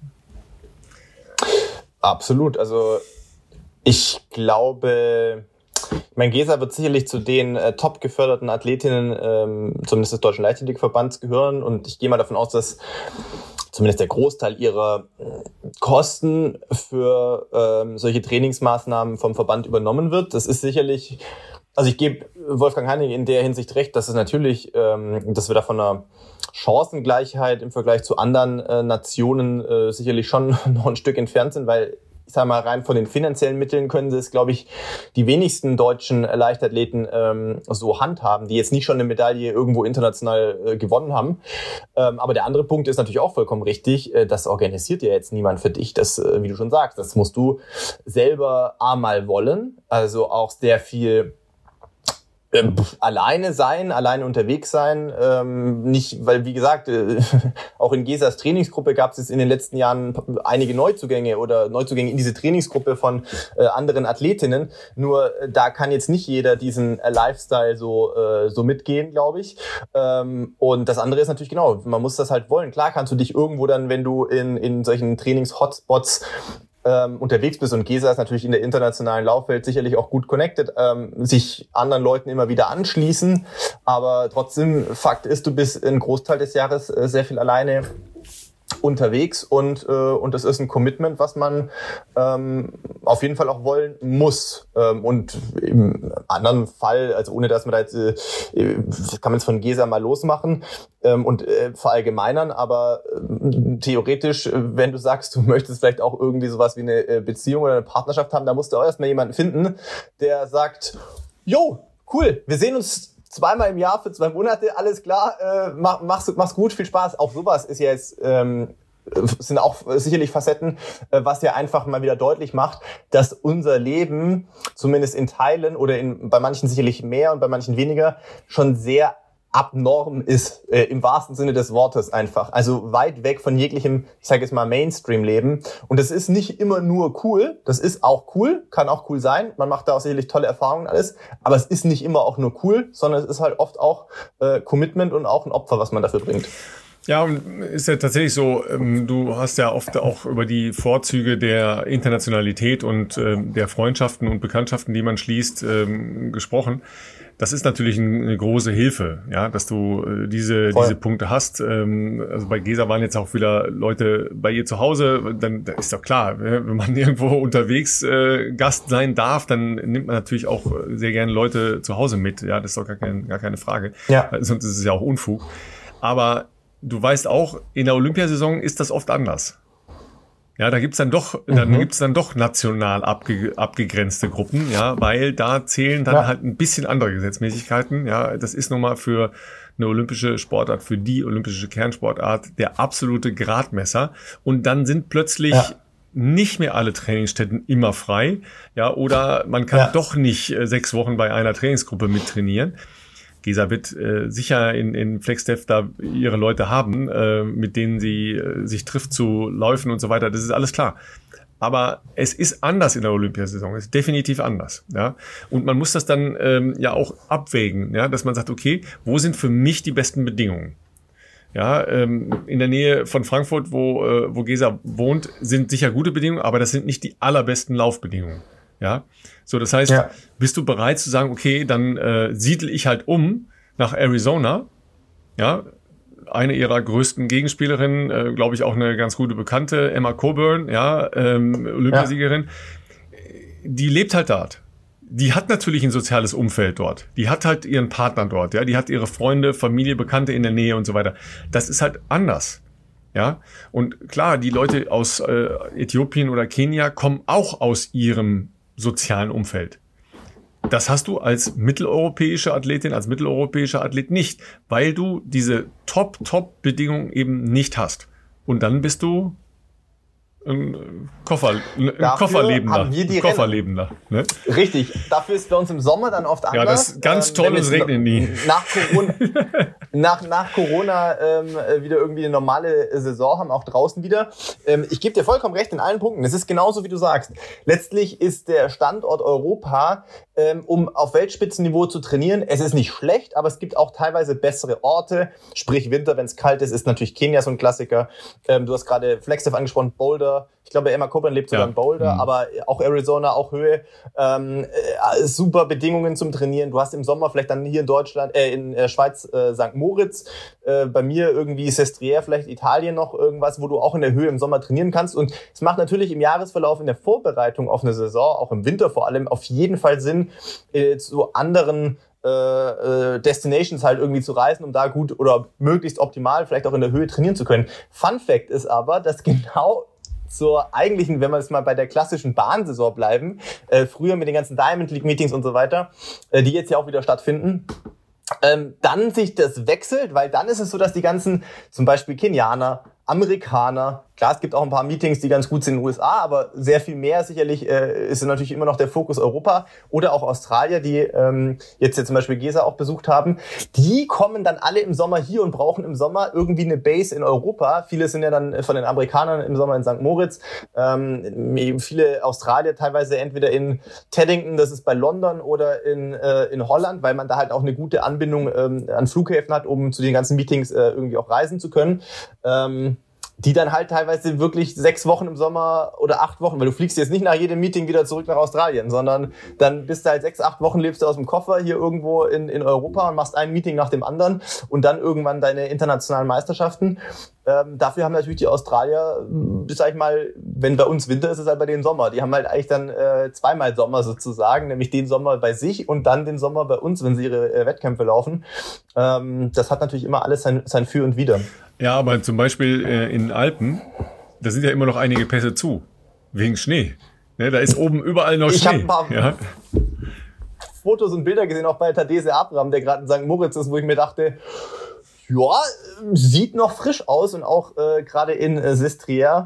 Absolut. Also ich glaube, mein Gesa wird sicherlich zu den äh, top geförderten Athletinnen, ähm, zumindest des Deutschen Leichtathletikverbands, gehören. Und ich gehe mal davon aus, dass zumindest der Großteil ihrer Kosten für ähm, solche Trainingsmaßnahmen vom Verband übernommen wird. Das ist sicherlich, also ich gebe Wolfgang Heinig in der Hinsicht recht, dass es natürlich, ähm, dass wir da von einer Chancengleichheit im Vergleich zu anderen äh, Nationen äh, sicherlich schon noch ein Stück entfernt sind, weil ich sag mal, rein von den finanziellen Mitteln können sie es, glaube ich, die wenigsten deutschen Leichtathleten ähm, so handhaben, die jetzt nicht schon eine Medaille irgendwo international äh, gewonnen haben. Ähm, aber der andere Punkt ist natürlich auch vollkommen richtig, äh, das organisiert ja jetzt niemand für dich, das, äh, wie du schon sagst, das musst du selber einmal wollen, also auch sehr viel Ähm, alleine sein, alleine unterwegs sein, ähm, nicht, weil wie gesagt, äh, auch in Gesas Trainingsgruppe gab es jetzt in den letzten Jahren einige Neuzugänge oder Neuzugänge in diese Trainingsgruppe von äh, anderen Athletinnen, nur äh, da kann jetzt nicht jeder diesen äh, Lifestyle so äh, so mitgehen, glaube ich. Ähm, und das andere ist natürlich genau, man muss das halt wollen. Klar kannst du dich irgendwo dann, wenn du in in solchen Trainings-Hotspots Ähm, unterwegs bist, und Gesa ist natürlich in der internationalen Laufwelt sicherlich auch gut connected, ähm, sich anderen Leuten immer wieder anschließen, aber trotzdem, Fakt ist, du bist einen Großteil des Jahres äh, sehr viel alleine unterwegs und äh, und das ist ein Commitment, was man ähm, auf jeden Fall auch wollen muss. Ähm, und im anderen Fall, also ohne dass man da jetzt, äh, kann man es von Gesa mal losmachen ähm, und äh, verallgemeinern, aber äh, theoretisch, wenn du sagst, du möchtest vielleicht auch irgendwie sowas wie eine äh, Beziehung oder eine Partnerschaft haben, da musst du auch erstmal jemanden finden, der sagt, jo, cool, wir sehen uns zweimal im Jahr für zwei Monate, alles klar, äh, mach, mach's, mach's gut, viel Spaß. Auch sowas ist ja jetzt, ähm, sind auch sicherlich Facetten, äh, was ja einfach mal wieder deutlich macht, dass unser Leben, zumindest in Teilen oder in, bei manchen sicherlich mehr und bei manchen weniger, schon sehr abnorm ist, äh, im wahrsten Sinne des Wortes einfach. Also weit weg von jeglichem, ich sage jetzt mal, Mainstream-Leben. Und das ist nicht immer nur cool, das ist auch cool, kann auch cool sein, man macht da auch sicherlich tolle Erfahrungen und alles, aber es ist nicht immer auch nur cool, sondern es ist halt oft auch äh, Commitment und auch ein Opfer, was man dafür bringt. Ja, und ist ja tatsächlich so, ähm, du hast ja oft auch über die Vorzüge der Internationalität und ähm, der Freundschaften und Bekanntschaften, die man schließt, ähm, gesprochen. Das ist natürlich eine große Hilfe, ja, dass du äh, diese Voll. diese Punkte hast. Ähm, also bei Gesa waren jetzt auch wieder Leute bei ihr zu Hause. Dann ist doch klar, wenn man irgendwo unterwegs äh, Gast sein darf, dann nimmt man natürlich auch sehr gerne Leute zu Hause mit. Ja, das ist doch gar, kein, gar keine Frage. Ja. Sonst ist es ja auch Unfug. Aber du weißt auch, in der Olympiasaison ist das oft anders. Ja, da gibt's dann doch, mhm. dann gibt's dann doch national abge, abgegrenzte Gruppen, ja, weil da zählen dann ja. halt ein bisschen andere Gesetzmäßigkeiten, ja, das ist nun mal für eine olympische Sportart, für die olympische Kernsportart der absolute Gradmesser, und dann sind plötzlich ja. nicht mehr alle Trainingsstätten immer frei, ja, oder man kann ja. doch nicht äh, sechs Wochen bei einer Trainingsgruppe mittrainieren. Gesa wird äh, sicher in, in FlexDev da ihre Leute haben, äh, mit denen sie äh, sich trifft zu Läufen und so weiter. Das ist alles klar. Aber es ist anders in der Olympiasaison. Es ist definitiv anders. Ja? Und man muss das dann ähm, ja auch abwägen, ja? Dass man sagt, okay, wo sind für mich die besten Bedingungen? Ja, ähm, in der Nähe von Frankfurt, wo, äh, wo Gesa wohnt, sind sicher gute Bedingungen, aber das sind nicht die allerbesten Laufbedingungen. Ja, so, das heißt, ja. bist du bereit zu sagen, okay, dann äh, siedle ich halt um nach Arizona, ja, eine ihrer größten Gegenspielerinnen, äh, glaube ich auch eine ganz gute Bekannte, Emma Coburn, ja, ähm, Olympiasiegerin, ja. die lebt halt dort. Die hat natürlich ein soziales Umfeld dort. Die hat halt ihren Partner dort, ja, die hat ihre Freunde, Familie, Bekannte in der Nähe und so weiter. Das ist halt anders. Ja, und klar, die Leute aus äh, Äthiopien oder Kenia kommen auch aus ihrem sozialen Umfeld. Das hast du als mitteleuropäische Athletin, als mitteleuropäischer Athlet nicht, weil du diese Top-Top-Bedingungen eben nicht hast. Und dann bist du ein Koffer, ein Kofferlebender. Haben wir die ein Kofferlebender. Ne? Richtig. Dafür ist bei uns im Sommer dann oft anders. Ja, das ist ganz ähm, toll, es regnet nie. Nach Corona, nach, nach Corona ähm, wieder irgendwie eine normale Saison haben, auch draußen wieder. Ähm, ich gebe dir vollkommen recht in allen Punkten. Es ist genauso, wie du sagst. Letztlich ist der Standort Europa, ähm, um auf Weltspitzenniveau zu trainieren, es ist nicht schlecht, aber es gibt auch teilweise bessere Orte. Sprich Winter, wenn es kalt ist, ist natürlich Kenia so ein Klassiker. Ähm, du hast gerade FlexDev angesprochen, Boulder. Ich glaube, Emma Coburn lebt sogar ja. in Boulder, mhm. aber auch Arizona, auch Höhe. Ähm, äh, super Bedingungen zum Trainieren. Du hast im Sommer vielleicht dann hier in Deutschland, äh, in der Schweiz äh, Sankt Moritz. Äh, bei mir irgendwie Sestriere, vielleicht Italien noch irgendwas, wo du auch in der Höhe im Sommer trainieren kannst. Und es macht natürlich im Jahresverlauf, in der Vorbereitung auf eine Saison, auch im Winter vor allem, auf jeden Fall Sinn, äh, zu anderen Äh, Destinations halt irgendwie zu reisen, um da gut oder möglichst optimal vielleicht auch in der Höhe trainieren zu können. Fun Fact ist aber, dass genau zur eigentlichen, wenn wir jetzt mal bei der klassischen Bahnsaison bleiben, äh, früher mit den ganzen Diamond League Meetings und so weiter, äh, die jetzt ja auch wieder stattfinden, ähm, dann sich das wechselt, weil dann ist es so, dass die ganzen, zum Beispiel Kenianer, Amerikaner, klar, es gibt auch ein paar Meetings, die ganz gut sind in den U S A, aber sehr viel mehr sicherlich äh, ist natürlich immer noch der Fokus Europa oder auch Australier, die ähm, jetzt ja zum Beispiel Gesa auch besucht haben. Die kommen dann alle im Sommer hier und brauchen im Sommer irgendwie eine Base in Europa. Viele sind ja dann von den Amerikanern im Sommer in Sankt Moritz. Ähm, viele Australier teilweise entweder in Teddington, das ist bei London, oder in äh, in Holland, weil man da halt auch eine gute Anbindung ähm, an Flughäfen hat, um zu den ganzen Meetings äh, irgendwie auch reisen zu können. Ähm, die dann halt teilweise wirklich sechs Wochen im Sommer oder acht Wochen, weil du fliegst jetzt nicht nach jedem Meeting wieder zurück nach Australien, sondern dann bist du halt sechs, acht Wochen, lebst du aus dem Koffer hier irgendwo in, in Europa und machst ein Meeting nach dem anderen und dann irgendwann deine internationalen Meisterschaften. Ähm, dafür haben natürlich die Australier, sag ich mal, wenn bei uns Winter ist, ist es halt bei denen Sommer. Die haben halt eigentlich dann äh, zweimal Sommer sozusagen, nämlich den Sommer bei sich und dann den Sommer bei uns, wenn sie ihre äh, Wettkämpfe laufen. Ähm, das hat natürlich immer alles sein, sein Für und Wider. Ja, aber zum Beispiel äh, in Alpen, da sind ja immer noch einige Pässe zu, wegen Schnee. Ne, da ist oben überall noch ich Schnee. Ich habe ein paar ja. Fotos und Bilder gesehen, auch bei Tadese Abraham, der gerade in Sankt Moritz ist, wo ich mir dachte, ja, sieht noch frisch aus. Und auch äh, gerade in äh, Sestriere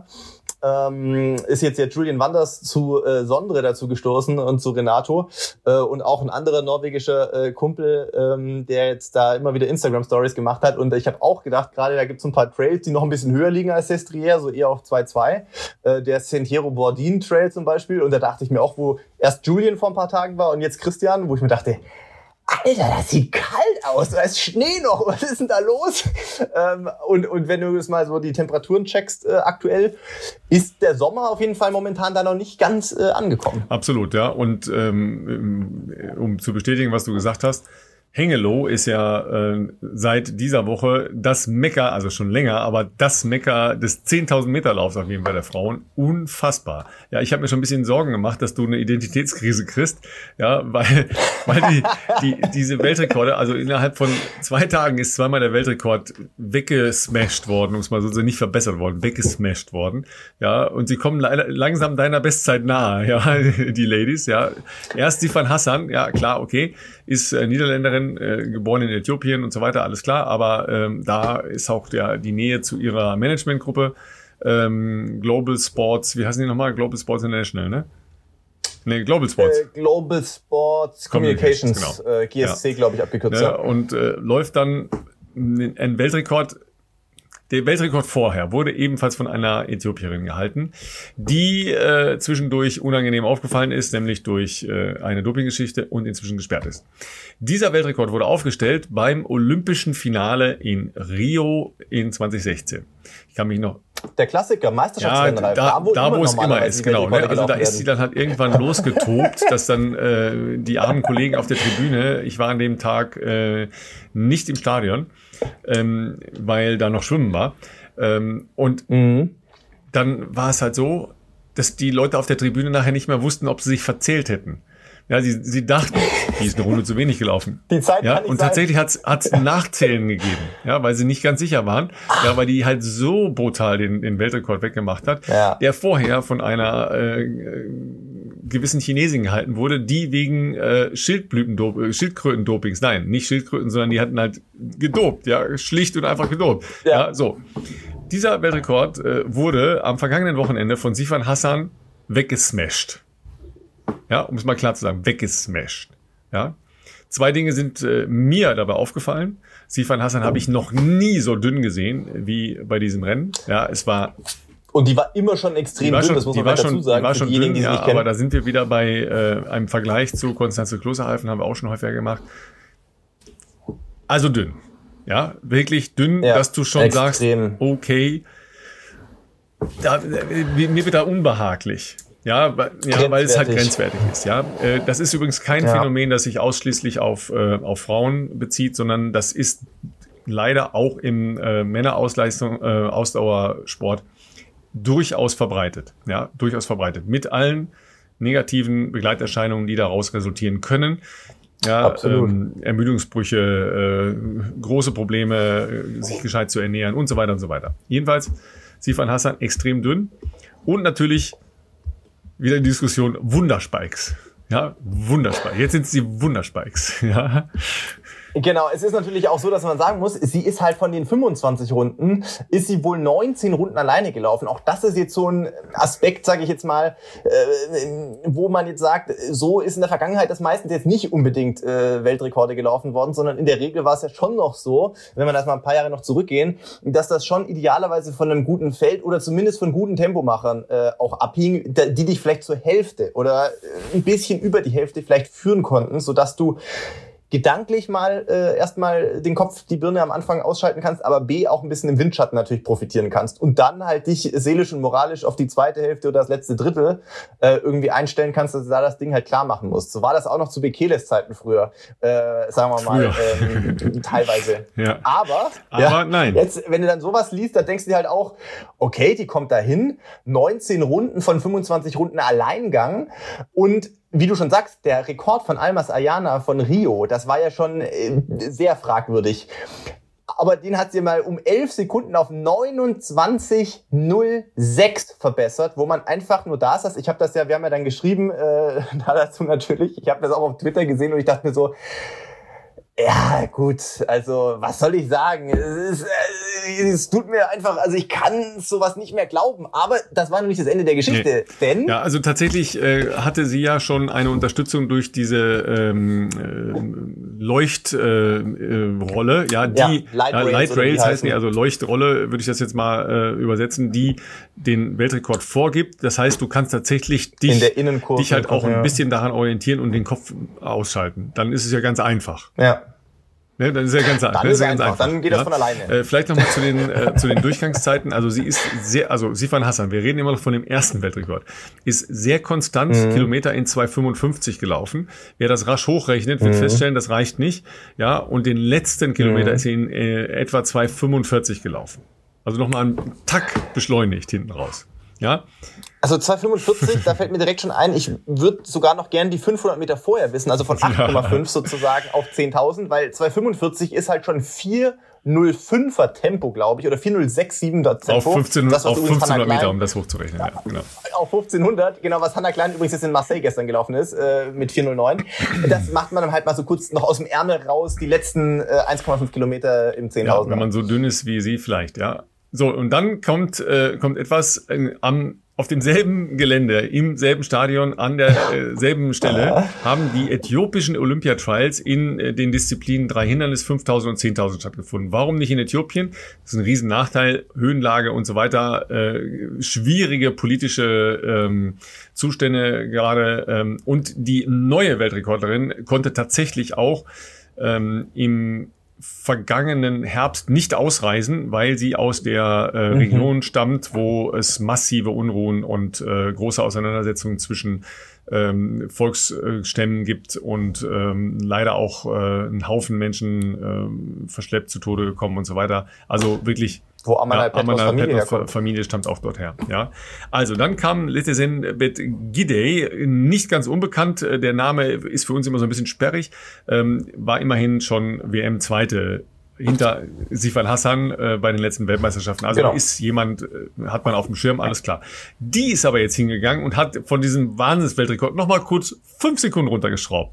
ähm, ist jetzt ja Julian Wanders zu äh, Sondre dazu gestoßen und zu Renato. Äh, und auch ein anderer norwegischer äh, Kumpel, ähm, der jetzt da immer wieder Instagram-Stories gemacht hat. Und ich habe auch gedacht, gerade da gibt es ein paar Trails, die noch ein bisschen höher liegen als Sestriere, so eher auf zwei Komma zwei. Äh, der Sentiero Bordin Trail zum Beispiel. Und da dachte ich mir auch, wo erst Julian vor ein paar Tagen war und jetzt Christian, wo ich mir dachte, Alter, das sieht kalt aus, da ist Schnee noch, was ist denn da los? Ähm, und, und wenn du jetzt mal so die Temperaturen checkst äh, aktuell, ist der Sommer auf jeden Fall momentan da noch nicht ganz äh, angekommen. Absolut, ja. Und ähm, um zu bestätigen, was du gesagt hast, Hengelo ist ja äh, seit dieser Woche das Mekka, also schon länger, aber das Mekka des zehntausend Meter Laufs auf jeden Fall der Frauen. Unfassbar. Ja, ich habe mir schon ein bisschen Sorgen gemacht, dass du eine Identitätskrise kriegst, ja, weil weil die die diese Weltrekorde, also innerhalb von zwei Tagen ist zweimal der Weltrekord weggesmashed worden, um es mal so zu nicht verbessert worden, weggesmashed worden. Ja, und sie kommen leider langsam deiner Bestzeit nahe, ja, die Ladies, ja. Erst Sifan Hassan, ja, klar, okay, ist äh, Niederländerin, äh, geboren in Äthiopien und so weiter, alles klar, aber ähm, da ist auch der, die Nähe zu ihrer Managementgruppe, ähm, Global Sports, wie heißen die nochmal? Global Sports International, ne? Ne, Global Sports. Äh, Global Sports Communications, Communications genau. äh, G S C, ja. glaube ich, abgekürzt. Ja, und äh, läuft dann ein Weltrekord. Der Weltrekord vorher wurde ebenfalls von einer Äthiopierin gehalten, die äh, zwischendurch unangenehm aufgefallen ist, nämlich durch äh, eine Dopinggeschichte und inzwischen gesperrt ist. Dieser Weltrekord wurde aufgestellt beim Olympischen Finale in Rio in zwanzig sechzehn. Ich kann mich noch... Der Klassiker, Meisterschaftsrennen. Ja, da, wo, da, wo es immer ist, genau. Ne? Also da ist sie dann halt irgendwann losgetobt, dass dann äh, die armen Kollegen auf der Tribüne, ich war an dem Tag äh, nicht im Stadion, ähm, weil da noch Schwimmen war. Ähm, und mhm. dann war es halt so, dass die Leute auf der Tribüne nachher nicht mehr wussten, ob sie sich verzählt hätten. Ja, sie, sie dachten, die ist eine Runde zu wenig gelaufen. Die Zeit ja, kann nicht und sein. tatsächlich hat's hat's Nachzählen gegeben, ja, weil sie nicht ganz sicher waren, ja, weil die halt so brutal den, den Weltrekord weggemacht hat, ja. der vorher von einer äh, gewissen Chinesin gehalten wurde, die wegen äh, Schildblütendop- Schildkrötendopings, nein, nicht Schildkröten, sondern die hatten halt gedopt, ja, schlicht und einfach gedopt. Ja, ja so. Dieser Weltrekord äh, wurde am vergangenen Wochenende von Sifan Hassan weggesmashed. Ja, um es mal klar zu sagen, weggesmashed. Ja. Zwei Dinge sind äh, mir dabei aufgefallen. Sifan Hassan habe ich noch nie so dünn gesehen wie bei diesem Rennen. Ja, es war... Und die war immer schon extrem dünn, schon, das muss man dazu schon, sagen. Die war schon dünn, ja, aber da sind wir wieder bei äh, einem Vergleich zu Konstanze Klosterhalfen, haben wir auch schon häufiger gemacht. Also dünn. Ja, wirklich dünn, ja, dass du schon extrem. sagst, okay, da, mir wird da unbehaglich. Ja, weil, ja, weil es halt grenzwertig ist. Ja, äh, das ist übrigens kein ja. Phänomen, das sich ausschließlich auf äh, auf Frauen bezieht, sondern das ist leider auch im äh, Männerausleistung äh, Ausdauersport durchaus verbreitet. Ja, durchaus verbreitet mit allen negativen Begleiterscheinungen, die daraus resultieren können. Ja, ähm, Ermüdungsbrüche, äh, große Probleme, äh, sich gescheit zu ernähren und so weiter und so weiter. Jedenfalls Sifan Hassan extrem dünn. Und natürlich wieder die Diskussion Wunderspikes. Ja, Wunderspikes. Jetzt sind es die Wunderspikes. Ja. Genau, es ist natürlich auch so, dass man sagen muss, sie ist halt von den fünfundzwanzig Runden, ist sie wohl neunzehn Runden alleine gelaufen. Auch das ist jetzt so ein Aspekt, sage ich jetzt mal, äh, wo man jetzt sagt, so ist in der Vergangenheit das meistens jetzt nicht unbedingt äh, Weltrekorde gelaufen worden, sondern in der Regel war es ja schon noch so, wenn man das mal ein paar Jahre noch zurückgehen, dass das schon idealerweise von einem guten Feld oder zumindest von guten Tempomachern äh, auch abhing, die dich vielleicht zur Hälfte oder ein bisschen über die Hälfte vielleicht führen konnten, sodass du gedanklich mal äh, erstmal den Kopf, die Birne am Anfang ausschalten kannst, aber B, auch ein bisschen im Windschatten natürlich profitieren kannst und dann halt dich seelisch und moralisch auf die zweite Hälfte oder das letzte Drittel äh, irgendwie einstellen kannst, dass du da das Ding halt klar machen musst. So war das auch noch zu Bekeles Zeiten früher, äh, sagen wir mal, ähm, teilweise. Ja. Aber, aber ja, nein. Jetzt, wenn du dann sowas liest, dann denkst du dir halt auch, okay, die kommt da hin, neunzehn Runden von fünfundzwanzig Runden Alleingang und wie du schon sagst, der Rekord von Almas Ayana von Rio, das war ja schon äh, sehr fragwürdig. Aber den hat sie mal um elf Sekunden auf neunundzwanzig null sechs verbessert, wo man einfach nur da saß. Ich habe das ja, wir haben ja dann geschrieben, äh, da dazu natürlich. Ich habe das auch auf Twitter gesehen und ich dachte mir so, ja, gut, also was soll ich sagen? Es, ist, äh, es tut mir einfach, also ich kann sowas nicht mehr glauben, aber das war noch nicht das Ende der Geschichte, nee. Denn... Ja, also tatsächlich äh, hatte sie ja schon eine Unterstützung durch diese ähm, äh, Leuchtrolle, äh, ja, die ja, Light ja, Rails, Light Rails heißt die die, also Leuchtrolle würde ich das jetzt mal äh, übersetzen, die den Weltrekord vorgibt. Das heißt, du kannst tatsächlich dich, in der Innenkurve dich halt auch ein ja. bisschen daran orientieren und den Kopf ausschalten. Dann ist es ja ganz einfach. Ja. Ne, dann ist ja ganz, dann dann ist ist ja ganz einfach. Dann geht ja. das von alleine. Äh, vielleicht nochmal zu den äh, zu den Durchgangszeiten. Also sie ist sehr, also Sifan Hassan, wir reden immer noch von dem ersten Weltrekord, ist sehr konstant mhm. Kilometer in zwei fünfundfünfzig gelaufen. Wer das rasch hochrechnet, wird mhm. feststellen, das reicht nicht. Ja, und den letzten Kilometer mhm. ist sie in äh, etwa zwei fünfundvierzig gelaufen. Also nochmal einen Tack beschleunigt hinten raus. Ja. Also zwei fünfundvierzig, da fällt mir direkt schon ein, ich würde sogar noch gern die fünfhundert Meter vorher wissen, also von acht Komma fünf ja. sozusagen auf zehntausend, weil zwei fünfundvierzig ist halt schon vier null fünfer Tempo, glaube ich, oder vier null sechs siebener Tempo. Auf, fünfzehn, das, auf fünfzehnhundert Meter, um das hochzurechnen. Ja, genau. Auf fünfzehnhundert, genau, was Hannah Klein übrigens jetzt in Marseille gestern gelaufen ist, äh, mit vier null neun. Das macht man dann halt mal so kurz noch aus dem Ärmel raus, die letzten äh, eins Komma fünf Kilometer im zehntausender. Ja, wenn man so dünn ist wie sie vielleicht, ja. So, und dann kommt, äh, kommt etwas äh, am auf demselben Gelände, im selben Stadion, an derselben äh, Stelle, haben die äthiopischen Olympiatrials in äh, den Disziplinen drei Hindernis, fünftausend und zehntausend stattgefunden. Warum nicht in Äthiopien? Das ist ein riesen Nachteil, Höhenlage und so weiter, äh, schwierige politische ähm, Zustände gerade. Ähm, und die neue Weltrekordlerin konnte tatsächlich auch ähm, im vergangenen Herbst nicht ausreisen, weil sie aus der äh, Region mhm. stammt, wo es massive Unruhen und äh, große Auseinandersetzungen zwischen ähm, Volksstämmen gibt und ähm, leider auch äh, ein Haufen Menschen ähm, verschleppt zu Tode gekommen und so weiter. Also wirklich Wo Amanal ja, Petros Familie herkommt. Familie stammt auch dort her. Ja. Also dann kam Letesenbet Gidey, nicht ganz unbekannt. Der Name ist für uns immer so ein bisschen sperrig. Ähm, war immerhin schon W M-Zweite hinter Sifan Hassan äh, bei den letzten Weltmeisterschaften. Also genau. ist jemand, äh, hat man auf dem Schirm, alles klar. Die ist aber jetzt hingegangen und hat von diesem Wahnsinnsweltrekord nochmal kurz fünf Sekunden runtergeschraubt.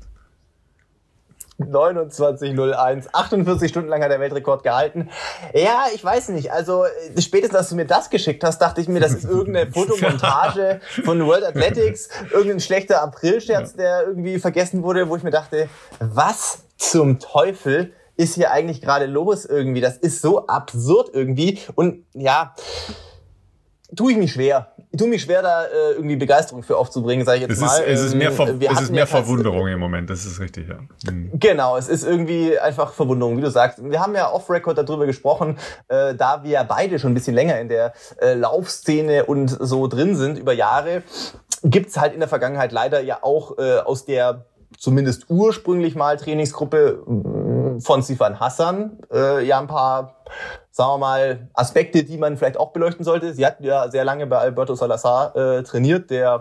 neunundzwanzig null eins, achtundvierzig Stunden lang hat der Weltrekord gehalten. Ja, ich weiß nicht, also spätestens, als du mir das geschickt hast, dachte ich mir, das ist irgendeine Fotomontage von World Athletics, irgendein schlechter Aprilscherz, ja. der irgendwie vergessen wurde, wo ich mir dachte, was zum Teufel ist hier eigentlich gerade los irgendwie? Das ist so absurd irgendwie und ja, tue ich mich schwer. Ich tue mich schwer, da äh, irgendwie Begeisterung für aufzubringen, sage ich jetzt es mal. Ist, es ist mehr, Ver- es ist mehr ja Verwunderung im Moment, das ist richtig, ja. Mhm. Genau, es ist irgendwie einfach Verwunderung, wie du sagst. Wir haben ja off-Record darüber gesprochen, äh, da wir ja beide schon ein bisschen länger in der äh, Laufszene und so drin sind über Jahre, gibt's halt in der Vergangenheit leider ja auch äh, aus der zumindest ursprünglich mal Trainingsgruppe von Sifan Hassan äh, ja ein paar, sagen wir mal, Aspekte, die man vielleicht auch beleuchten sollte. Sie hat ja sehr lange bei Alberto Salazar äh, trainiert, der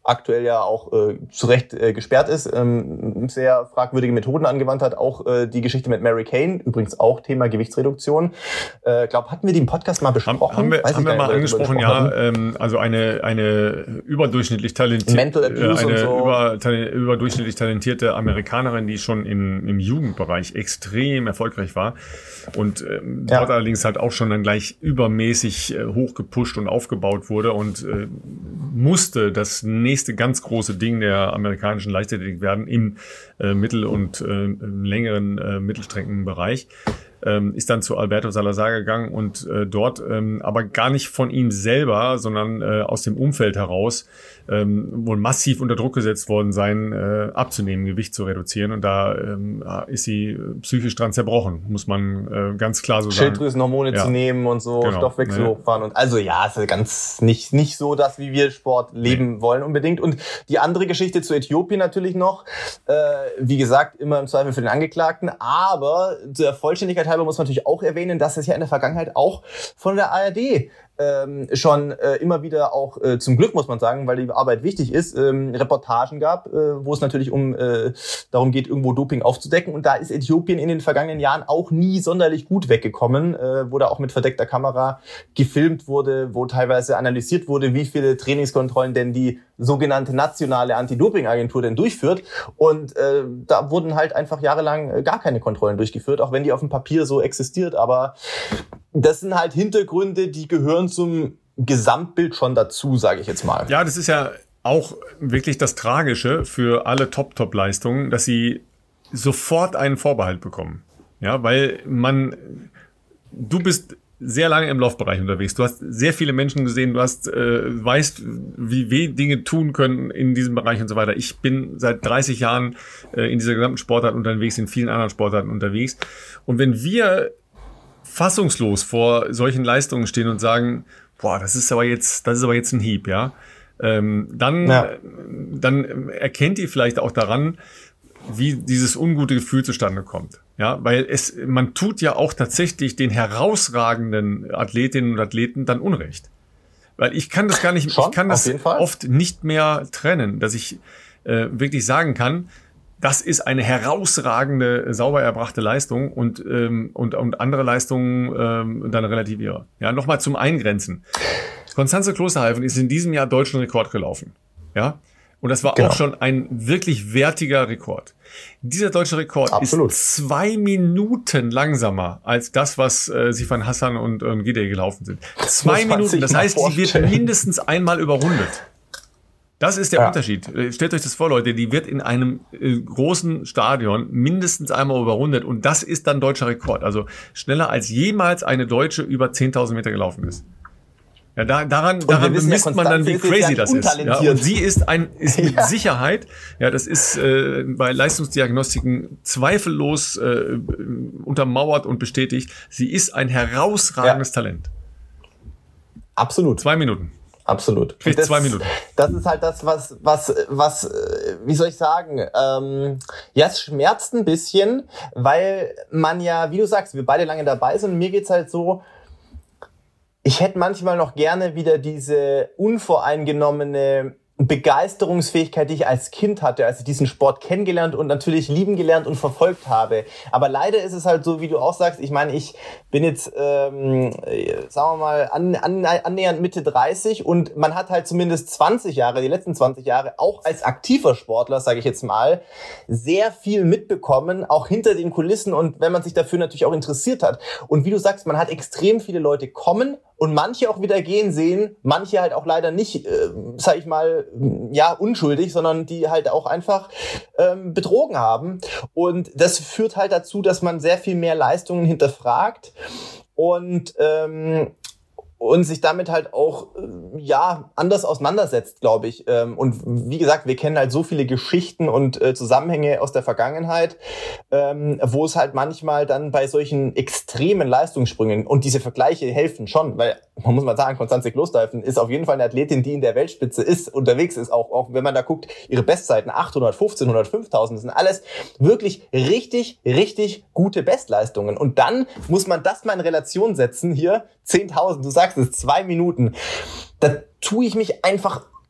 aktuell ja auch äh, zu Recht äh, gesperrt ist, ähm, sehr fragwürdige Methoden angewandt hat. Auch äh, die Geschichte mit Mary Kane, übrigens auch Thema Gewichtsreduktion. Ich äh, glaube, hatten wir die im Podcast mal besprochen? Haben wir, haben wir mal angesprochen, ja. Ähm, also eine eine überdurchschnittlich talentierte, äh, eine so. über, tali- überdurchschnittlich talentierte Amerikanerin, die schon im, im Jugendbereich extrem erfolgreich war und ähm, ja. dort allerdings halt auch schon dann gleich übermäßig äh, hochgepusht und aufgebaut wurde und äh, musste das nächste ganz große Ding der amerikanischen Leichtathletik werden im äh, mittel- und äh, im längeren äh, Mittelstreckenbereich. Ähm, ist dann zu Alberto Salazar gegangen und äh, dort ähm, aber gar nicht von ihm selber, sondern äh, aus dem Umfeld heraus ähm, wohl massiv unter Druck gesetzt worden sein, äh, abzunehmen, Gewicht zu reduzieren. Und da ähm, ist sie psychisch dran zerbrochen, muss man äh, ganz klar so sagen. Schilddrüsenhormone ja. zu nehmen und so, genau. Stoffwechsel ja. hochfahren. Und also ja, ist ganz nicht nicht so, dass wie wir Sport leben nee. wollen unbedingt. Und die andere Geschichte zu Äthiopien natürlich noch, äh, wie gesagt, immer im Zweifel für den Angeklagten. Aber der Vollständigkeit halber muss man natürlich auch erwähnen, dass es ja in der Vergangenheit auch von der A R D ähm, schon äh, immer wieder auch äh, zum Glück, muss man sagen, weil die Arbeit wichtig ist, ähm, Reportagen gab, äh, wo es natürlich um äh, darum geht, irgendwo Doping aufzudecken. Und da ist Äthiopien in den vergangenen Jahren auch nie sonderlich gut weggekommen, äh, wo da auch mit verdeckter Kamera gefilmt wurde, wo teilweise analysiert wurde, wie viele Trainingskontrollen denn die sogenannte nationale Anti-Doping-Agentur denn durchführt. Und äh, da wurden halt einfach jahrelang äh, gar keine Kontrollen durchgeführt, auch wenn die auf dem Papier so existiert. Aber das sind halt Hintergründe, die gehören zum Gesamtbild schon dazu, sage ich jetzt mal. Ja, das ist ja auch wirklich das Tragische für alle Top-Top-Leistungen, dass sie sofort einen Vorbehalt bekommen. Ja, weil man, du bist sehr lange im Laufbereich unterwegs. Du hast sehr viele Menschen gesehen, du hast, äh, weißt, wie weh Dinge tun können in diesem Bereich und so weiter. Ich bin seit dreißig Jahren äh, in dieser gesamten Sportart unterwegs, in vielen anderen Sportarten unterwegs. Und wenn wir fassungslos vor solchen Leistungen stehen und sagen, boah, das ist aber jetzt, das ist aber jetzt ein Hieb, ja, ähm, dann, ja. dann erkennt ihr vielleicht auch daran, wie dieses ungute Gefühl zustande kommt. Ja, weil es, man tut ja auch tatsächlich den herausragenden Athletinnen und Athleten dann Unrecht. Weil ich kann das gar nicht, Schon, ich kann das oft nicht mehr trennen, dass ich äh, wirklich sagen kann, das ist eine herausragende, sauber erbrachte Leistung und, ähm, und, und andere Leistungen ähm, dann relativiere. Ja, nochmal zum Eingrenzen. Constanze Klosterhalfen ist in diesem Jahr deutschen Rekord gelaufen. Ja, und das war genau. auch schon ein wirklich wertiger Rekord. Dieser deutsche Rekord Absolut. ist zwei Minuten langsamer als das, was äh, Sifan Hassan und ähm, Gidey gelaufen sind. Zwei Minuten, das heißt, sie wird mindestens einmal überrundet. Das ist der ja. Unterschied. Stellt euch das vor, Leute, die wird in einem äh, großen Stadion mindestens einmal überrundet und das ist dann deutscher Rekord. Also schneller als jemals eine Deutsche über zehntausend Meter gelaufen ist. Ja, da, daran, daran bemisst ja, man dann, wie crazy ja das ist. Ja, und sie ist ein, ist mit ja. Sicherheit, ja, das ist äh, bei Leistungsdiagnostiken zweifellos äh, untermauert und bestätigt. Sie ist ein herausragendes ja. Talent. Absolut. Zwei Minuten. Absolut. Kriegt zwei Minuten. Das ist halt das, was, was, was, wie soll ich sagen, ähm, ja, es schmerzt ein bisschen, weil man ja, wie du sagst, wir beide lange dabei sind und mir geht's halt so, ich hätte manchmal noch gerne wieder diese unvoreingenommene Begeisterungsfähigkeit, die ich als Kind hatte, als ich diesen Sport kennengelernt und natürlich lieben gelernt und verfolgt habe. Aber leider ist es halt so, wie du auch sagst, ich meine, ich bin jetzt, ähm, sagen wir mal, an, an, annähernd Mitte dreißig und man hat halt zumindest zwanzig Jahre, die letzten zwanzig Jahre, auch als aktiver Sportler, sage ich jetzt mal, sehr viel mitbekommen, auch hinter den Kulissen und wenn man sich dafür natürlich auch interessiert hat. Und wie du sagst, man hat extrem viele Leute kommen und manche auch wieder gehen sehen, manche halt auch leider nicht, äh, sag ich mal, ja, unschuldig, sondern die halt auch einfach ähm, betrogen haben. Und das führt halt dazu, dass man sehr viel mehr Leistungen hinterfragt und ähm, und sich damit halt auch, ja, anders auseinandersetzt, glaube ich. Und wie gesagt, wir kennen halt so viele Geschichten und äh, Zusammenhänge aus der Vergangenheit, ähm, wo es halt manchmal dann bei solchen extremen Leistungssprüngen, und diese Vergleiche helfen schon, weil man muss mal sagen, Constanze Klosterhalfen ist auf jeden Fall eine Athletin, die in der Weltspitze ist, unterwegs ist, auch, auch wenn man da guckt, ihre Bestzeiten, achthundert, fünfzehnhundert, fünftausend, das sind alles wirklich richtig, richtig gute Bestleistungen. Und dann muss man das mal in Relation setzen, hier, zehntausend, du sagst es, zwei Minuten. Da tue ich mich einfach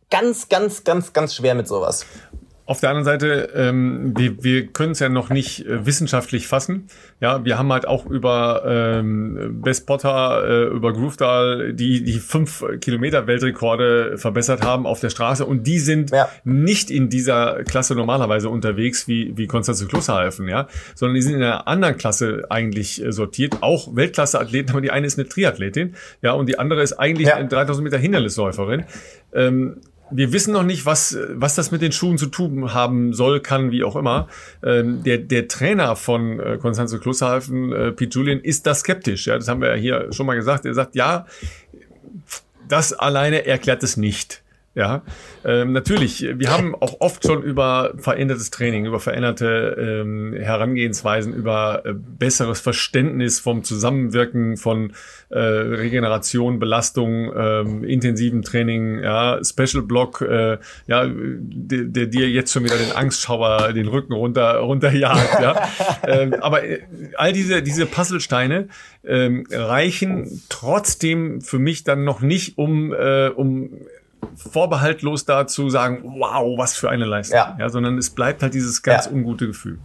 ganz, ganz, ganz, ganz schwer mit sowas. Auf der anderen Seite, ähm, wir, wir können es ja noch nicht äh, wissenschaftlich fassen. Ja, wir haben halt auch über ähm, Best Potter, äh, über Groofdahl, die die fünf Kilometer Weltrekorde verbessert haben auf der Straße, und die sind ja. nicht in dieser Klasse normalerweise unterwegs wie wie Constanze Klusserhalfen, ja, sondern die sind in einer anderen Klasse eigentlich äh, sortiert, auch Weltklasse-Athleten, aber die eine ist eine Triathletin, ja, und die andere ist eigentlich ja. eine dreitausend Meter Hindernisläuferin. Ähm, Wir wissen noch nicht, was was das mit den Schuhen zu tun haben soll, kann, wie auch immer. Ähm, der der Trainer von äh, Constanze Klusserhalfen, äh, Pete Julian, ist da skeptisch. Ja, das haben wir ja hier schon mal gesagt. Er sagt, ja, das alleine erklärt es nicht. Ja, ähm, natürlich. Wir haben auch oft schon über verändertes Training, über veränderte ähm, Herangehensweisen, über äh, besseres Verständnis vom Zusammenwirken von äh, Regeneration, Belastung, ähm, intensiven Training, ja, Special Block, äh, ja, der, der dir jetzt schon wieder den Angstschauer den Rücken runter runterjagt. Ja, ähm, aber äh, all diese diese Puzzlesteine ähm, reichen trotzdem für mich dann noch nicht, um äh, um vorbehaltlos dazu sagen, wow, was für eine Leistung. Ja. Ja, sondern es bleibt halt dieses ganz ja. ungute Gefühl.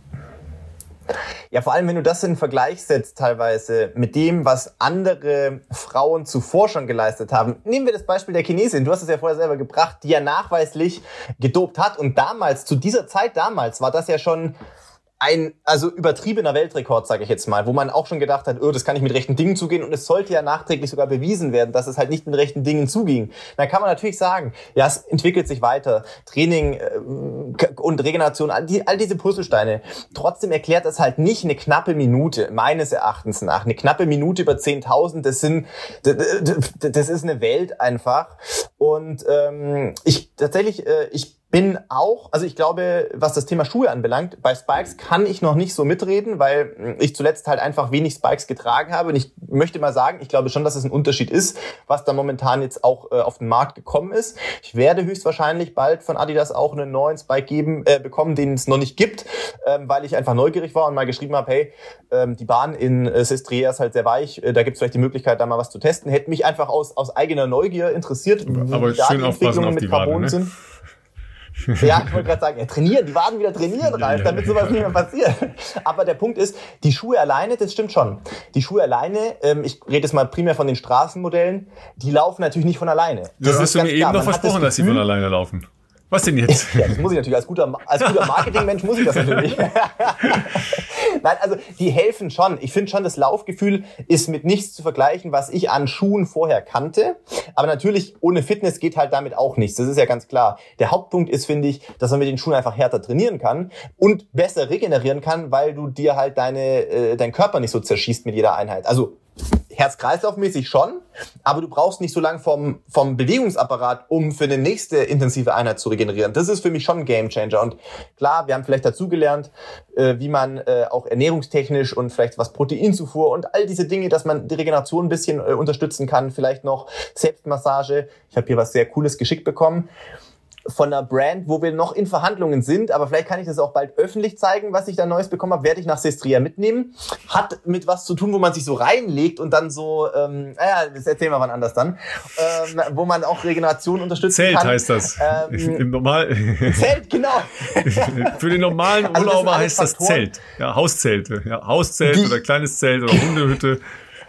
Ja, vor allem, wenn du das in Vergleich setzt teilweise mit dem, was andere Frauen zuvor schon geleistet haben. Nehmen wir das Beispiel der Chinesin, du hast es ja vorher selber gebracht, die ja nachweislich gedopt hat, und damals, zu dieser Zeit damals, war das ja schon ein also übertriebener Weltrekord, sage ich jetzt mal, wo man auch schon gedacht hat, oh, das kann nicht mit rechten Dingen zugehen, und es sollte ja nachträglich sogar bewiesen werden, dass es halt nicht mit rechten Dingen zuging. Dann kann man natürlich sagen, ja, es entwickelt sich weiter, Training äh, und Regeneration, all, die, all diese Puzzlesteine. Trotzdem erklärt das halt nicht eine knappe Minute, meines Erachtens nach. Eine knappe Minute über zehntausend, das sind, das ist eine Welt einfach. Und ähm, ich tatsächlich, äh, ich bin auch, also ich glaube, was das Thema Schuhe anbelangt, bei Spikes kann ich noch nicht so mitreden, weil ich zuletzt halt einfach wenig Spikes getragen habe. Und ich möchte mal sagen, ich glaube schon, dass es ein Unterschied ist, was da momentan jetzt auch äh, auf den Markt gekommen ist. Ich werde höchstwahrscheinlich bald von Adidas auch einen neuen Spike geben, äh, bekommen, den es noch nicht gibt, ähm, weil ich einfach neugierig war und mal geschrieben habe, hey, ähm, die Bahn in äh, Sestriere ist halt sehr weich, äh, da gibt es vielleicht die Möglichkeit, da mal was zu testen. Hätte mich einfach aus aus eigener Neugier interessiert, wie aber da schön die Entwicklungen auf mit die Carbon Wade, ne? sind. Ja, ich wollte gerade sagen, ja, trainieren, die Waden wieder trainieren, Ralf, damit sowas nicht mehr passiert. Aber der Punkt ist, die Schuhe alleine, das stimmt schon. Die Schuhe alleine, ähm, ich rede jetzt mal primär von den Straßenmodellen, die laufen natürlich nicht von alleine. Das ja, hast du mir eben noch versprochen, das dass sie von alleine laufen. Was denn jetzt? Ja, das muss ich natürlich, als guter, als guter Marketingmensch muss ich das natürlich. Nein, also die helfen schon. Ich finde schon, das Laufgefühl ist mit nichts zu vergleichen, was ich an Schuhen vorher kannte. Aber natürlich, ohne Fitness geht halt damit auch nichts. Das ist ja ganz klar. Der Hauptpunkt ist, finde ich, dass man mit den Schuhen einfach härter trainieren kann und besser regenerieren kann, weil du dir halt deine, äh, deinen Körper nicht so zerschießt mit jeder Einheit. Also Herz-Kreislauf-mäßig schon, aber du brauchst nicht so lange vom, vom Bewegungsapparat, um für eine nächste intensive Einheit zu regenerieren. Das ist für mich schon ein Gamechanger. Und klar, wir haben vielleicht dazugelernt, äh, wie man äh, auch ernährungstechnisch und vielleicht was Proteinzufuhr und all diese Dinge, dass man die Regeneration ein bisschen äh, unterstützen kann. Vielleicht noch Selbstmassage. Ich habe hier was sehr Cooles geschickt bekommen von einer Brand, wo wir noch in Verhandlungen sind, aber vielleicht kann ich das auch bald öffentlich zeigen, was ich da Neues bekommen habe, werde ich nach Sestriere mitnehmen. Hat mit was zu tun, wo man sich so reinlegt und dann so, ähm, naja, das erzählen wir wann anders dann, ähm, wo man auch Regeneration unterstützen Zelt kann. Zelt heißt das. Ähm, Im Normal Zelt, genau. Für den normalen Urlauber also heißt das Zelt. Ja, Hauszelte. Ja, Hauszelt Die, oder kleines Zelt oder Hundehütte.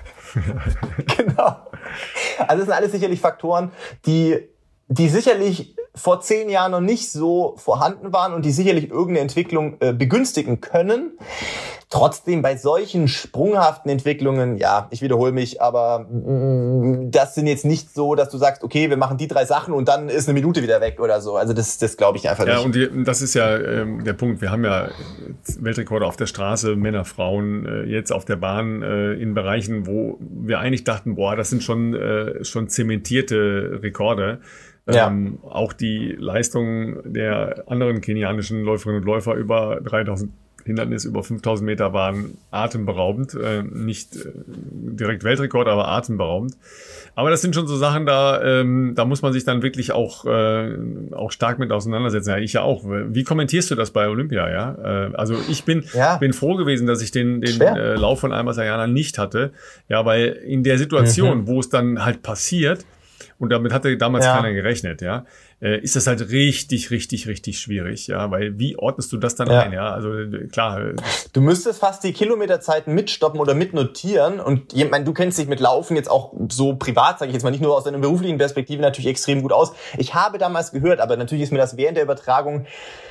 Genau. Also das sind alles sicherlich Faktoren, die die sicherlich vor zehn Jahren noch nicht so vorhanden waren und die sicherlich irgendeine Entwicklung äh, begünstigen können. Trotzdem bei solchen sprunghaften Entwicklungen, ja, ich wiederhole mich, aber mh, das sind jetzt nicht so, dass du sagst, okay, wir machen die drei Sachen und dann ist eine Minute wieder weg oder so. Also das, das glaube ich einfach nicht. Ja, und die, das ist ja ähm, der Punkt. Wir haben ja Weltrekorde auf der Straße, Männer, Frauen, äh, jetzt auf der Bahn äh, in Bereichen, wo wir eigentlich dachten, boah, das sind schon äh, schon zementierte Rekorde. Ja. Ähm, auch die Leistung der anderen kenianischen Läuferinnen und Läufer über dreitausend Hindernis, über fünftausend Meter waren atemberaubend. Äh, nicht äh, direkt Weltrekord, aber atemberaubend. Aber das sind schon so Sachen, da ähm, da muss man sich dann wirklich auch äh, auch stark mit auseinandersetzen. Ja, ich ja auch. Wie kommentierst du das bei Olympia? Ja, äh, also ich bin ja. bin froh gewesen, dass ich den den äh, Lauf von Alma Sayana nicht hatte. Ja, weil in der Situation, mhm. wo es dann halt passiert, und damit hatte damals ja. keiner gerechnet, ja, äh, ist das halt richtig, richtig, richtig schwierig, ja, weil wie ordnest du das dann ja. ein, ja, also klar. Du müsstest fast die Kilometerzeiten mitstoppen oder mitnotieren und ich meine, du kennst dich mit Laufen jetzt auch so privat, sage ich jetzt mal, nicht nur aus deiner beruflichen Perspektive natürlich extrem gut aus. Ich habe damals gehört, aber natürlich ist mir das während der Übertragung,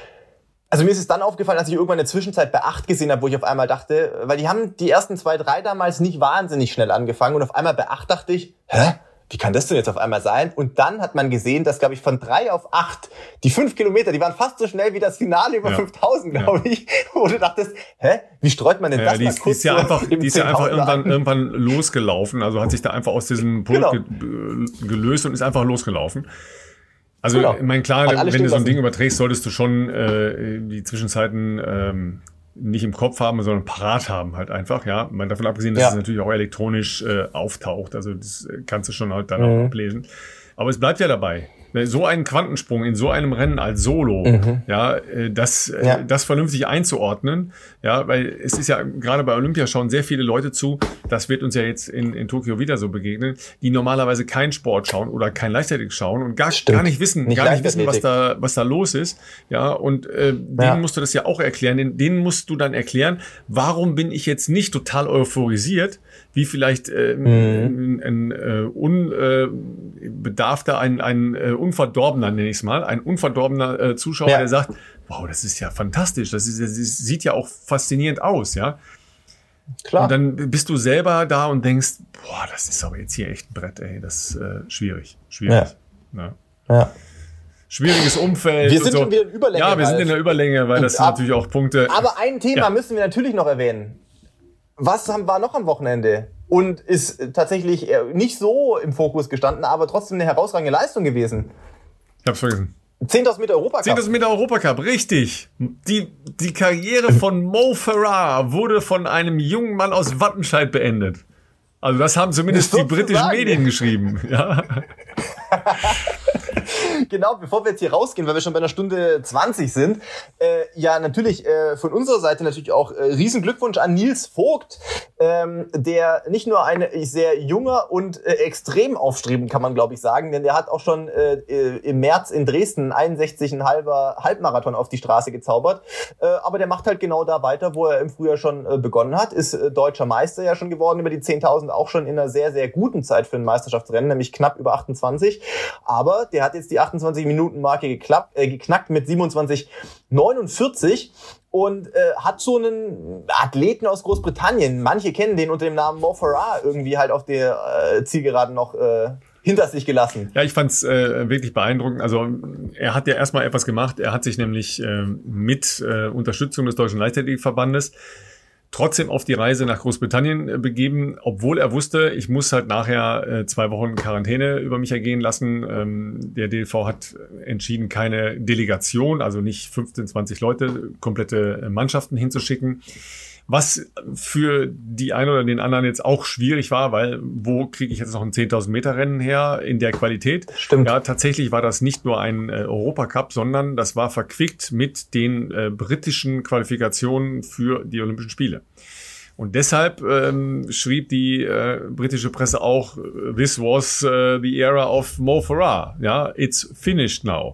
also mir ist es dann aufgefallen, als ich irgendwann eine Zwischenzeit bei acht gesehen habe, wo ich auf einmal dachte, weil die haben die ersten zwei, drei damals nicht wahnsinnig schnell angefangen und auf einmal bei acht dachte ich, hä? Wie kann das denn jetzt auf einmal sein? Und dann hat man gesehen, dass, glaube ich, von drei auf acht, die fünf Kilometer, die waren fast so schnell wie das Finale über ja. fünftausend, glaube ja. ich, wo du dachtest, hä? Wie streut man denn ja, das die mal ist, kurz die ist ja so einfach, die ist ja einfach irgendwann, irgendwann losgelaufen, also hat sich da einfach aus diesem Punkt genau. ge- gelöst und ist einfach losgelaufen. Also, genau. ich meine, klar, wenn du so ein Ding überträgst, solltest du schon äh, die Zwischenzeiten ähm, nicht im Kopf haben, sondern parat haben halt einfach, ja. Man davon abgesehen, dass ja. es natürlich auch elektronisch äh, auftaucht, also das kannst du schon halt dann mhm. auch ablesen. Aber es bleibt ja dabei. So einen Quantensprung in so einem Rennen als Solo, mhm. ja, das, ja. das vernünftig einzuordnen, ja, weil es ist ja gerade bei Olympia schauen sehr viele Leute zu, das wird uns ja jetzt in, in Tokio wieder so begegnen, die normalerweise keinen Sport schauen oder kein Leichtathletik schauen und gar, gar nicht wissen, nicht gar nicht wissen, was da, was da los ist, ja, und äh, denen ja. musst du das ja auch erklären, denen, denen musst du dann erklären, warum bin ich jetzt nicht total euphorisiert, wie vielleicht äh, mhm. ein, ein äh, unbedarfter, äh, ein, ein äh, unverdorbener, nenne ich es mal, ein unverdorbener äh, Zuschauer, ja. der sagt, wow, das ist ja fantastisch, das, ist, das ist, sieht ja auch faszinierend aus, ja. Klar. Und dann bist du selber da und denkst, boah, das ist aber jetzt hier echt ein Brett, ey, das ist äh, schwierig, schwierig. Ja. Ja. ja. Schwieriges Umfeld. Wir sind und so. schon wieder in Überlänge. Ja, wir sind in der Überlänge, weil das sind ab, natürlich auch Punkte. Aber ein Thema ja. müssen wir natürlich noch erwähnen. Was war noch am Wochenende? Und ist tatsächlich nicht so im Fokus gestanden, aber trotzdem eine herausragende Leistung gewesen. Ich hab's vergessen. zehntausend Meter Europacup. zehntausend Meter Europacup, richtig. Die, die Karriere von Mo Farah wurde von einem jungen Mann aus Wattenscheid beendet. Also das haben zumindest die britischen Medien geschrieben. Ja. Genau, bevor wir jetzt hier rausgehen, weil wir schon bei einer Stunde zwanzig sind, äh, ja natürlich äh, von unserer Seite natürlich auch äh, riesen Glückwunsch an Nils Vogt, ähm, der nicht nur ein sehr junger und äh, extrem aufstrebend, kann man glaube ich sagen, denn der hat auch schon äh, im März in Dresden einundsechzig Komma fünf Halbmarathon auf die Straße gezaubert, äh, aber der macht halt genau da weiter, wo er im Frühjahr schon äh, begonnen hat, ist äh, deutscher Meister ja schon geworden über die zehntausend, auch schon in einer sehr, sehr guten Zeit für ein Meisterschaftsrennen, nämlich knapp über achtundzwanzig, aber der hat jetzt die achtundzwanzig Minuten Marke geklappt, äh, geknackt mit siebenundzwanzig neunundvierzig und äh, hat so einen Athleten aus Großbritannien, manche kennen den unter dem Namen Mo Farah, irgendwie halt auf der äh, Zielgeraden noch äh, hinter sich gelassen. Ja, ich fand's äh, wirklich beeindruckend. Also er hat ja erstmal etwas gemacht, er hat sich nämlich äh, mit äh, Unterstützung des Deutschen Leichtathletikverbandes trotzdem auf die Reise nach Großbritannien äh, begeben, obwohl er wusste, ich muss halt nachher äh, zwei Wochen Quarantäne über mich ergehen lassen. Ähm, der D L V hat entschieden, keine Delegation, also nicht fünfzehn, zwanzig Leute, komplette Mannschaften hinzuschicken. Was für die einen oder den anderen jetzt auch schwierig war, weil wo kriege ich jetzt noch ein zehntausend Meter Rennen her in der Qualität? Stimmt. Ja, tatsächlich war das nicht nur ein äh, Europacup, sondern das war verquickt mit den äh, britischen Qualifikationen für die Olympischen Spiele. Und deshalb ähm, schrieb die äh, britische Presse auch, this was uh, the era of Mo Farah. Ja, it's finished now.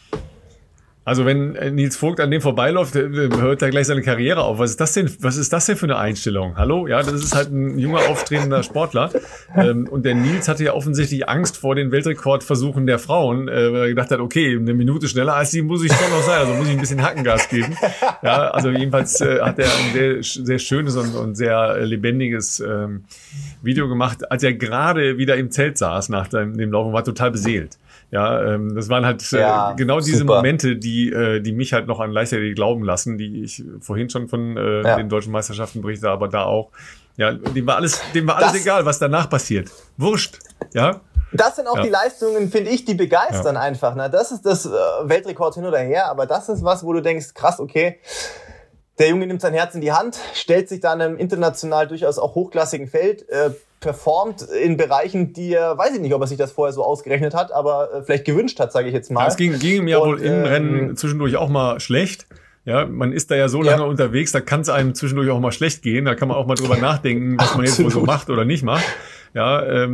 Also wenn Nils Vogt an dem vorbeiläuft, hört er gleich seine Karriere auf. Was ist das denn, was ist das denn für eine Einstellung? Hallo? Ja, das ist halt ein junger, aufstrebender Sportler. Und der Nils hatte ja offensichtlich Angst vor den Weltrekordversuchen der Frauen, weil er gedacht hat, okay, eine Minute schneller als die muss ich schon noch sein, also muss ich ein bisschen Hackengas geben. Ja, also jedenfalls hat er ein sehr, sehr schönes und, und sehr lebendiges ähm, Video gemacht, als er gerade wieder im Zelt saß nach dem, dem Lauf und war total beseelt. Ja, ähm, das waren halt äh, ja, genau diese super. Momente, die äh, die mich halt noch an Leichtathletik glauben lassen, die ich vorhin schon von äh, ja. den deutschen Meisterschaften berichte, aber da auch. Ja, dem war alles, dem war alles das, egal, was danach passiert. Wurscht, ja. Das sind auch ja. die Leistungen, finde ich, die begeistern ja. einfach. Ne? Das ist das äh, Weltrekord hin oder her, aber das ist was, wo du denkst, krass, okay, der Junge nimmt sein Herz in die Hand, stellt sich da in einem international durchaus auch hochklassigen Feld, äh, performt in Bereichen, die er, weiß ich nicht, ob er sich das vorher so ausgerechnet hat, aber äh, vielleicht gewünscht hat, sage ich jetzt mal. Ja, es ging, ging ihm ja Und, wohl im ähm, Rennen zwischendurch auch mal schlecht. Ja, man ist da ja so lange ja. unterwegs, da kann es einem zwischendurch auch mal schlecht gehen. Da kann man auch mal drüber nachdenken, was man jetzt wohl so macht oder nicht macht. Ja, ähm,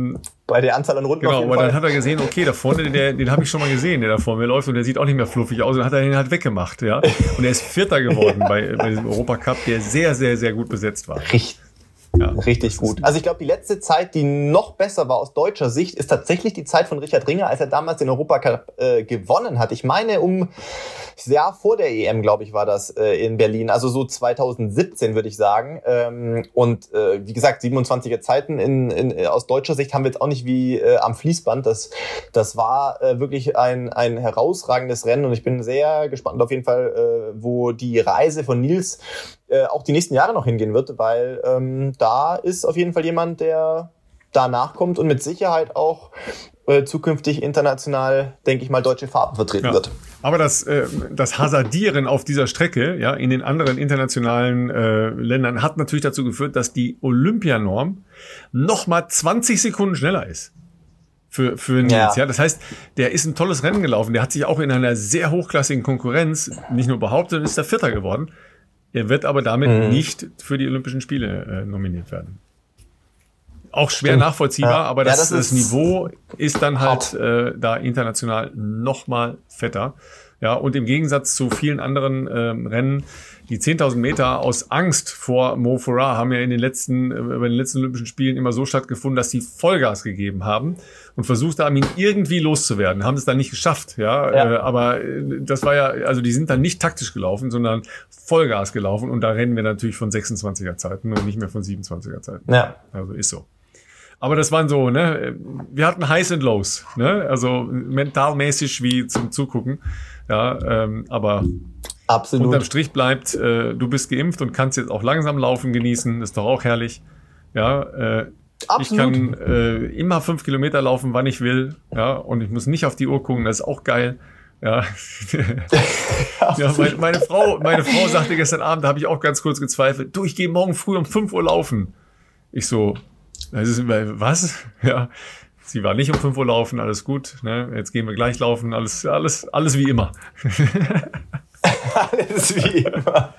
Bei der Anzahl an Runden. Genau, aber Fall. Dann hat er gesehen, okay, da vorne, der, den habe ich schon mal gesehen, der da vor mir läuft und der sieht auch nicht mehr fluffig aus und hat er den halt weggemacht, ja. Und er ist Vierter geworden bei, bei diesem Europacup, der sehr, sehr, sehr gut besetzt war. Richtig. Ja, richtig gut. Also ich glaube, die letzte Zeit, die noch besser war aus deutscher Sicht, ist tatsächlich die Zeit von Richard Ringer, als er damals den Europacup äh, gewonnen hat. Ich meine, um das Jahr vor der E M, glaube ich, war das äh, in Berlin. Also so zwanzig siebzehn, würde ich sagen. Ähm, und äh, wie gesagt, siebenundzwanziger Zeiten in, in, aus deutscher Sicht haben wir jetzt auch nicht wie äh, am Fließband. Das, das war äh, wirklich ein, ein herausragendes Rennen und ich bin sehr gespannt auf jeden Fall, äh, wo die Reise von Nils äh, auch die nächsten Jahre noch hingehen wird, weil ähm, da ist auf jeden Fall jemand, der danach kommt und mit Sicherheit auch äh, zukünftig international, denke ich mal, deutsche Farben vertreten ja. wird. Aber das, äh, das Hasardieren auf dieser Strecke, ja, in den anderen internationalen äh, Ländern hat natürlich dazu geführt, dass die Olympianorm nochmal zwanzig Sekunden schneller ist. Für, für Nils, ja. ja. Das heißt, der ist ein tolles Rennen gelaufen. Der hat sich auch in einer sehr hochklassigen Konkurrenz nicht nur behauptet, sondern ist der Vierter geworden. Er wird aber damit mhm. nicht für die Olympischen Spiele äh, nominiert werden. Auch schwer Stimmt. nachvollziehbar, ja. aber das, ja, das, das Niveau ist dann halt äh, da international noch mal fetter. Ja, und im Gegensatz zu vielen anderen ähm, Rennen, die zehntausend Meter aus Angst vor Mo Farah haben ja in den letzten, äh, bei den letzten Olympischen Spielen immer so stattgefunden, dass sie Vollgas gegeben haben und versucht haben, ihn irgendwie loszuwerden. Haben es dann nicht geschafft, ja. ja. Äh, aber äh, das war ja, also die sind dann nicht taktisch gelaufen, sondern Vollgas gelaufen und da rennen wir natürlich von sechsundzwanziger Zeiten und nicht mehr von siebenundzwanziger Zeiten. Ja. Also ist so. Aber das waren so, ne, wir hatten Highs and Lows, ne, also mentalmäßig wie zum Zugucken, ja, ähm, aber absolut. Unterm Strich bleibt, äh, du bist geimpft und kannst jetzt auch langsam laufen genießen, ist doch auch herrlich, ja, äh, ich kann äh, immer fünf Kilometer laufen, wann ich will, ja, und ich muss nicht auf die Uhr gucken, das ist auch geil. Ja, ja meine, meine Frau, meine Frau sagte gestern Abend, da habe ich auch ganz kurz gezweifelt, du, ich gehe morgen früh um fünf Uhr laufen. Ich so, das ist, was? Ja, sie war nicht um fünf Uhr laufen, alles gut. Ne? Jetzt gehen wir gleich laufen, alles, alles, alles wie immer. Alles wie immer.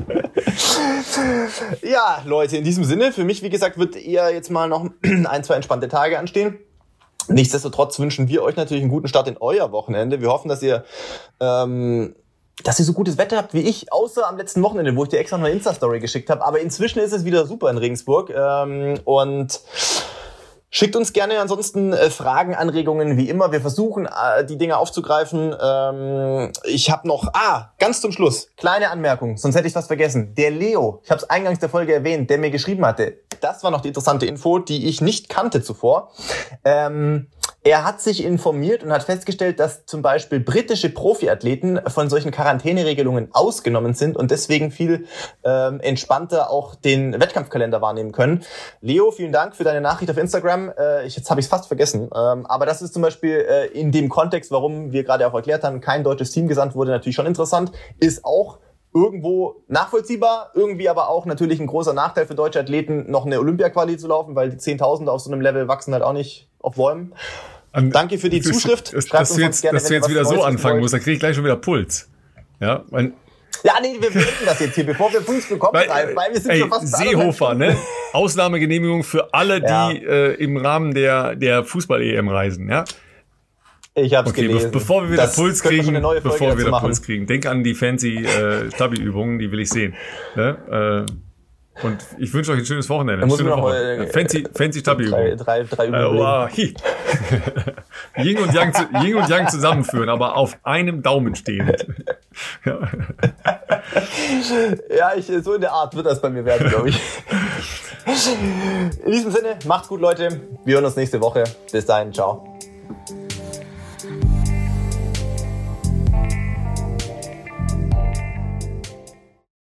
Ja, Leute, in diesem Sinne, für mich, wie gesagt, wird eher jetzt mal noch ein, zwei entspannte Tage anstehen. Nichtsdestotrotz wünschen wir euch natürlich einen guten Start in euer Wochenende. Wir hoffen, dass ihr ähm, dass ihr so gutes Wetter habt wie ich, außer am letzten Wochenende, wo ich dir extra noch eine Insta-Story geschickt habe. Aber inzwischen ist es wieder super in Regensburg. Ähm, und schickt uns gerne ansonsten äh, Fragen, Anregungen, wie immer. Wir versuchen, äh, die Dinge aufzugreifen. Ähm, ich habe noch, ah, ganz zum Schluss, kleine Anmerkung, sonst hätte ich was vergessen. Der Leo, ich habe es eingangs der Folge erwähnt, der mir geschrieben hatte. Das war noch die interessante Info, die ich nicht kannte zuvor. Ähm, Er hat sich informiert und hat festgestellt, dass zum Beispiel britische Profiathleten von solchen Quarantäneregelungen ausgenommen sind und deswegen viel ähm, entspannter auch den Wettkampfkalender wahrnehmen können. Leo, vielen Dank für deine Nachricht auf Instagram. Äh, ich, jetzt habe ich es fast vergessen. Ähm, aber das ist zum Beispiel äh, in dem Kontext, warum wir gerade auch erklärt haben, kein deutsches Team gesandt wurde, natürlich schon interessant. Ist auch irgendwo nachvollziehbar, irgendwie aber auch natürlich ein großer Nachteil für deutsche Athleten, noch eine Olympia-Quali zu laufen, weil die zehntausend auf so einem Level wachsen halt auch nicht auf Bäumen. An, Danke für die Zuschrift. Das, dass du jetzt, gerne, dass du jetzt wieder so anfangen musst, da kriege ich gleich schon wieder Puls. Ja, weil, ja, nee, wir beenden das jetzt hier, bevor wir Puls bekommen, weil, weil wir sind ey, schon fast Seehofer, ne? Ausnahmegenehmigung für alle, die ja. äh, im Rahmen der, der Fußball-E M reisen, ja? Ich hab's okay, gelesen. Be- bevor wir wieder das Puls kriegen, bevor wir wieder Puls kriegen, denk an die fancy äh, Stabi-Übungen, die will ich sehen. Ne? Äh, und ich wünsche euch ein schönes Wochenende. Eine schöne Woche. Äh, fancy, fancy Stabi-Übungen. Drei, drei, drei Übungen. Äh, wow. Yin und Yang, zu, Yin und Yang zusammenführen, aber auf einem Daumen stehend. Ja, ja ich, so in der Art wird das bei mir werden, glaube ich. In diesem Sinne, macht's gut, Leute. Wir hören uns nächste Woche. Bis dahin, ciao.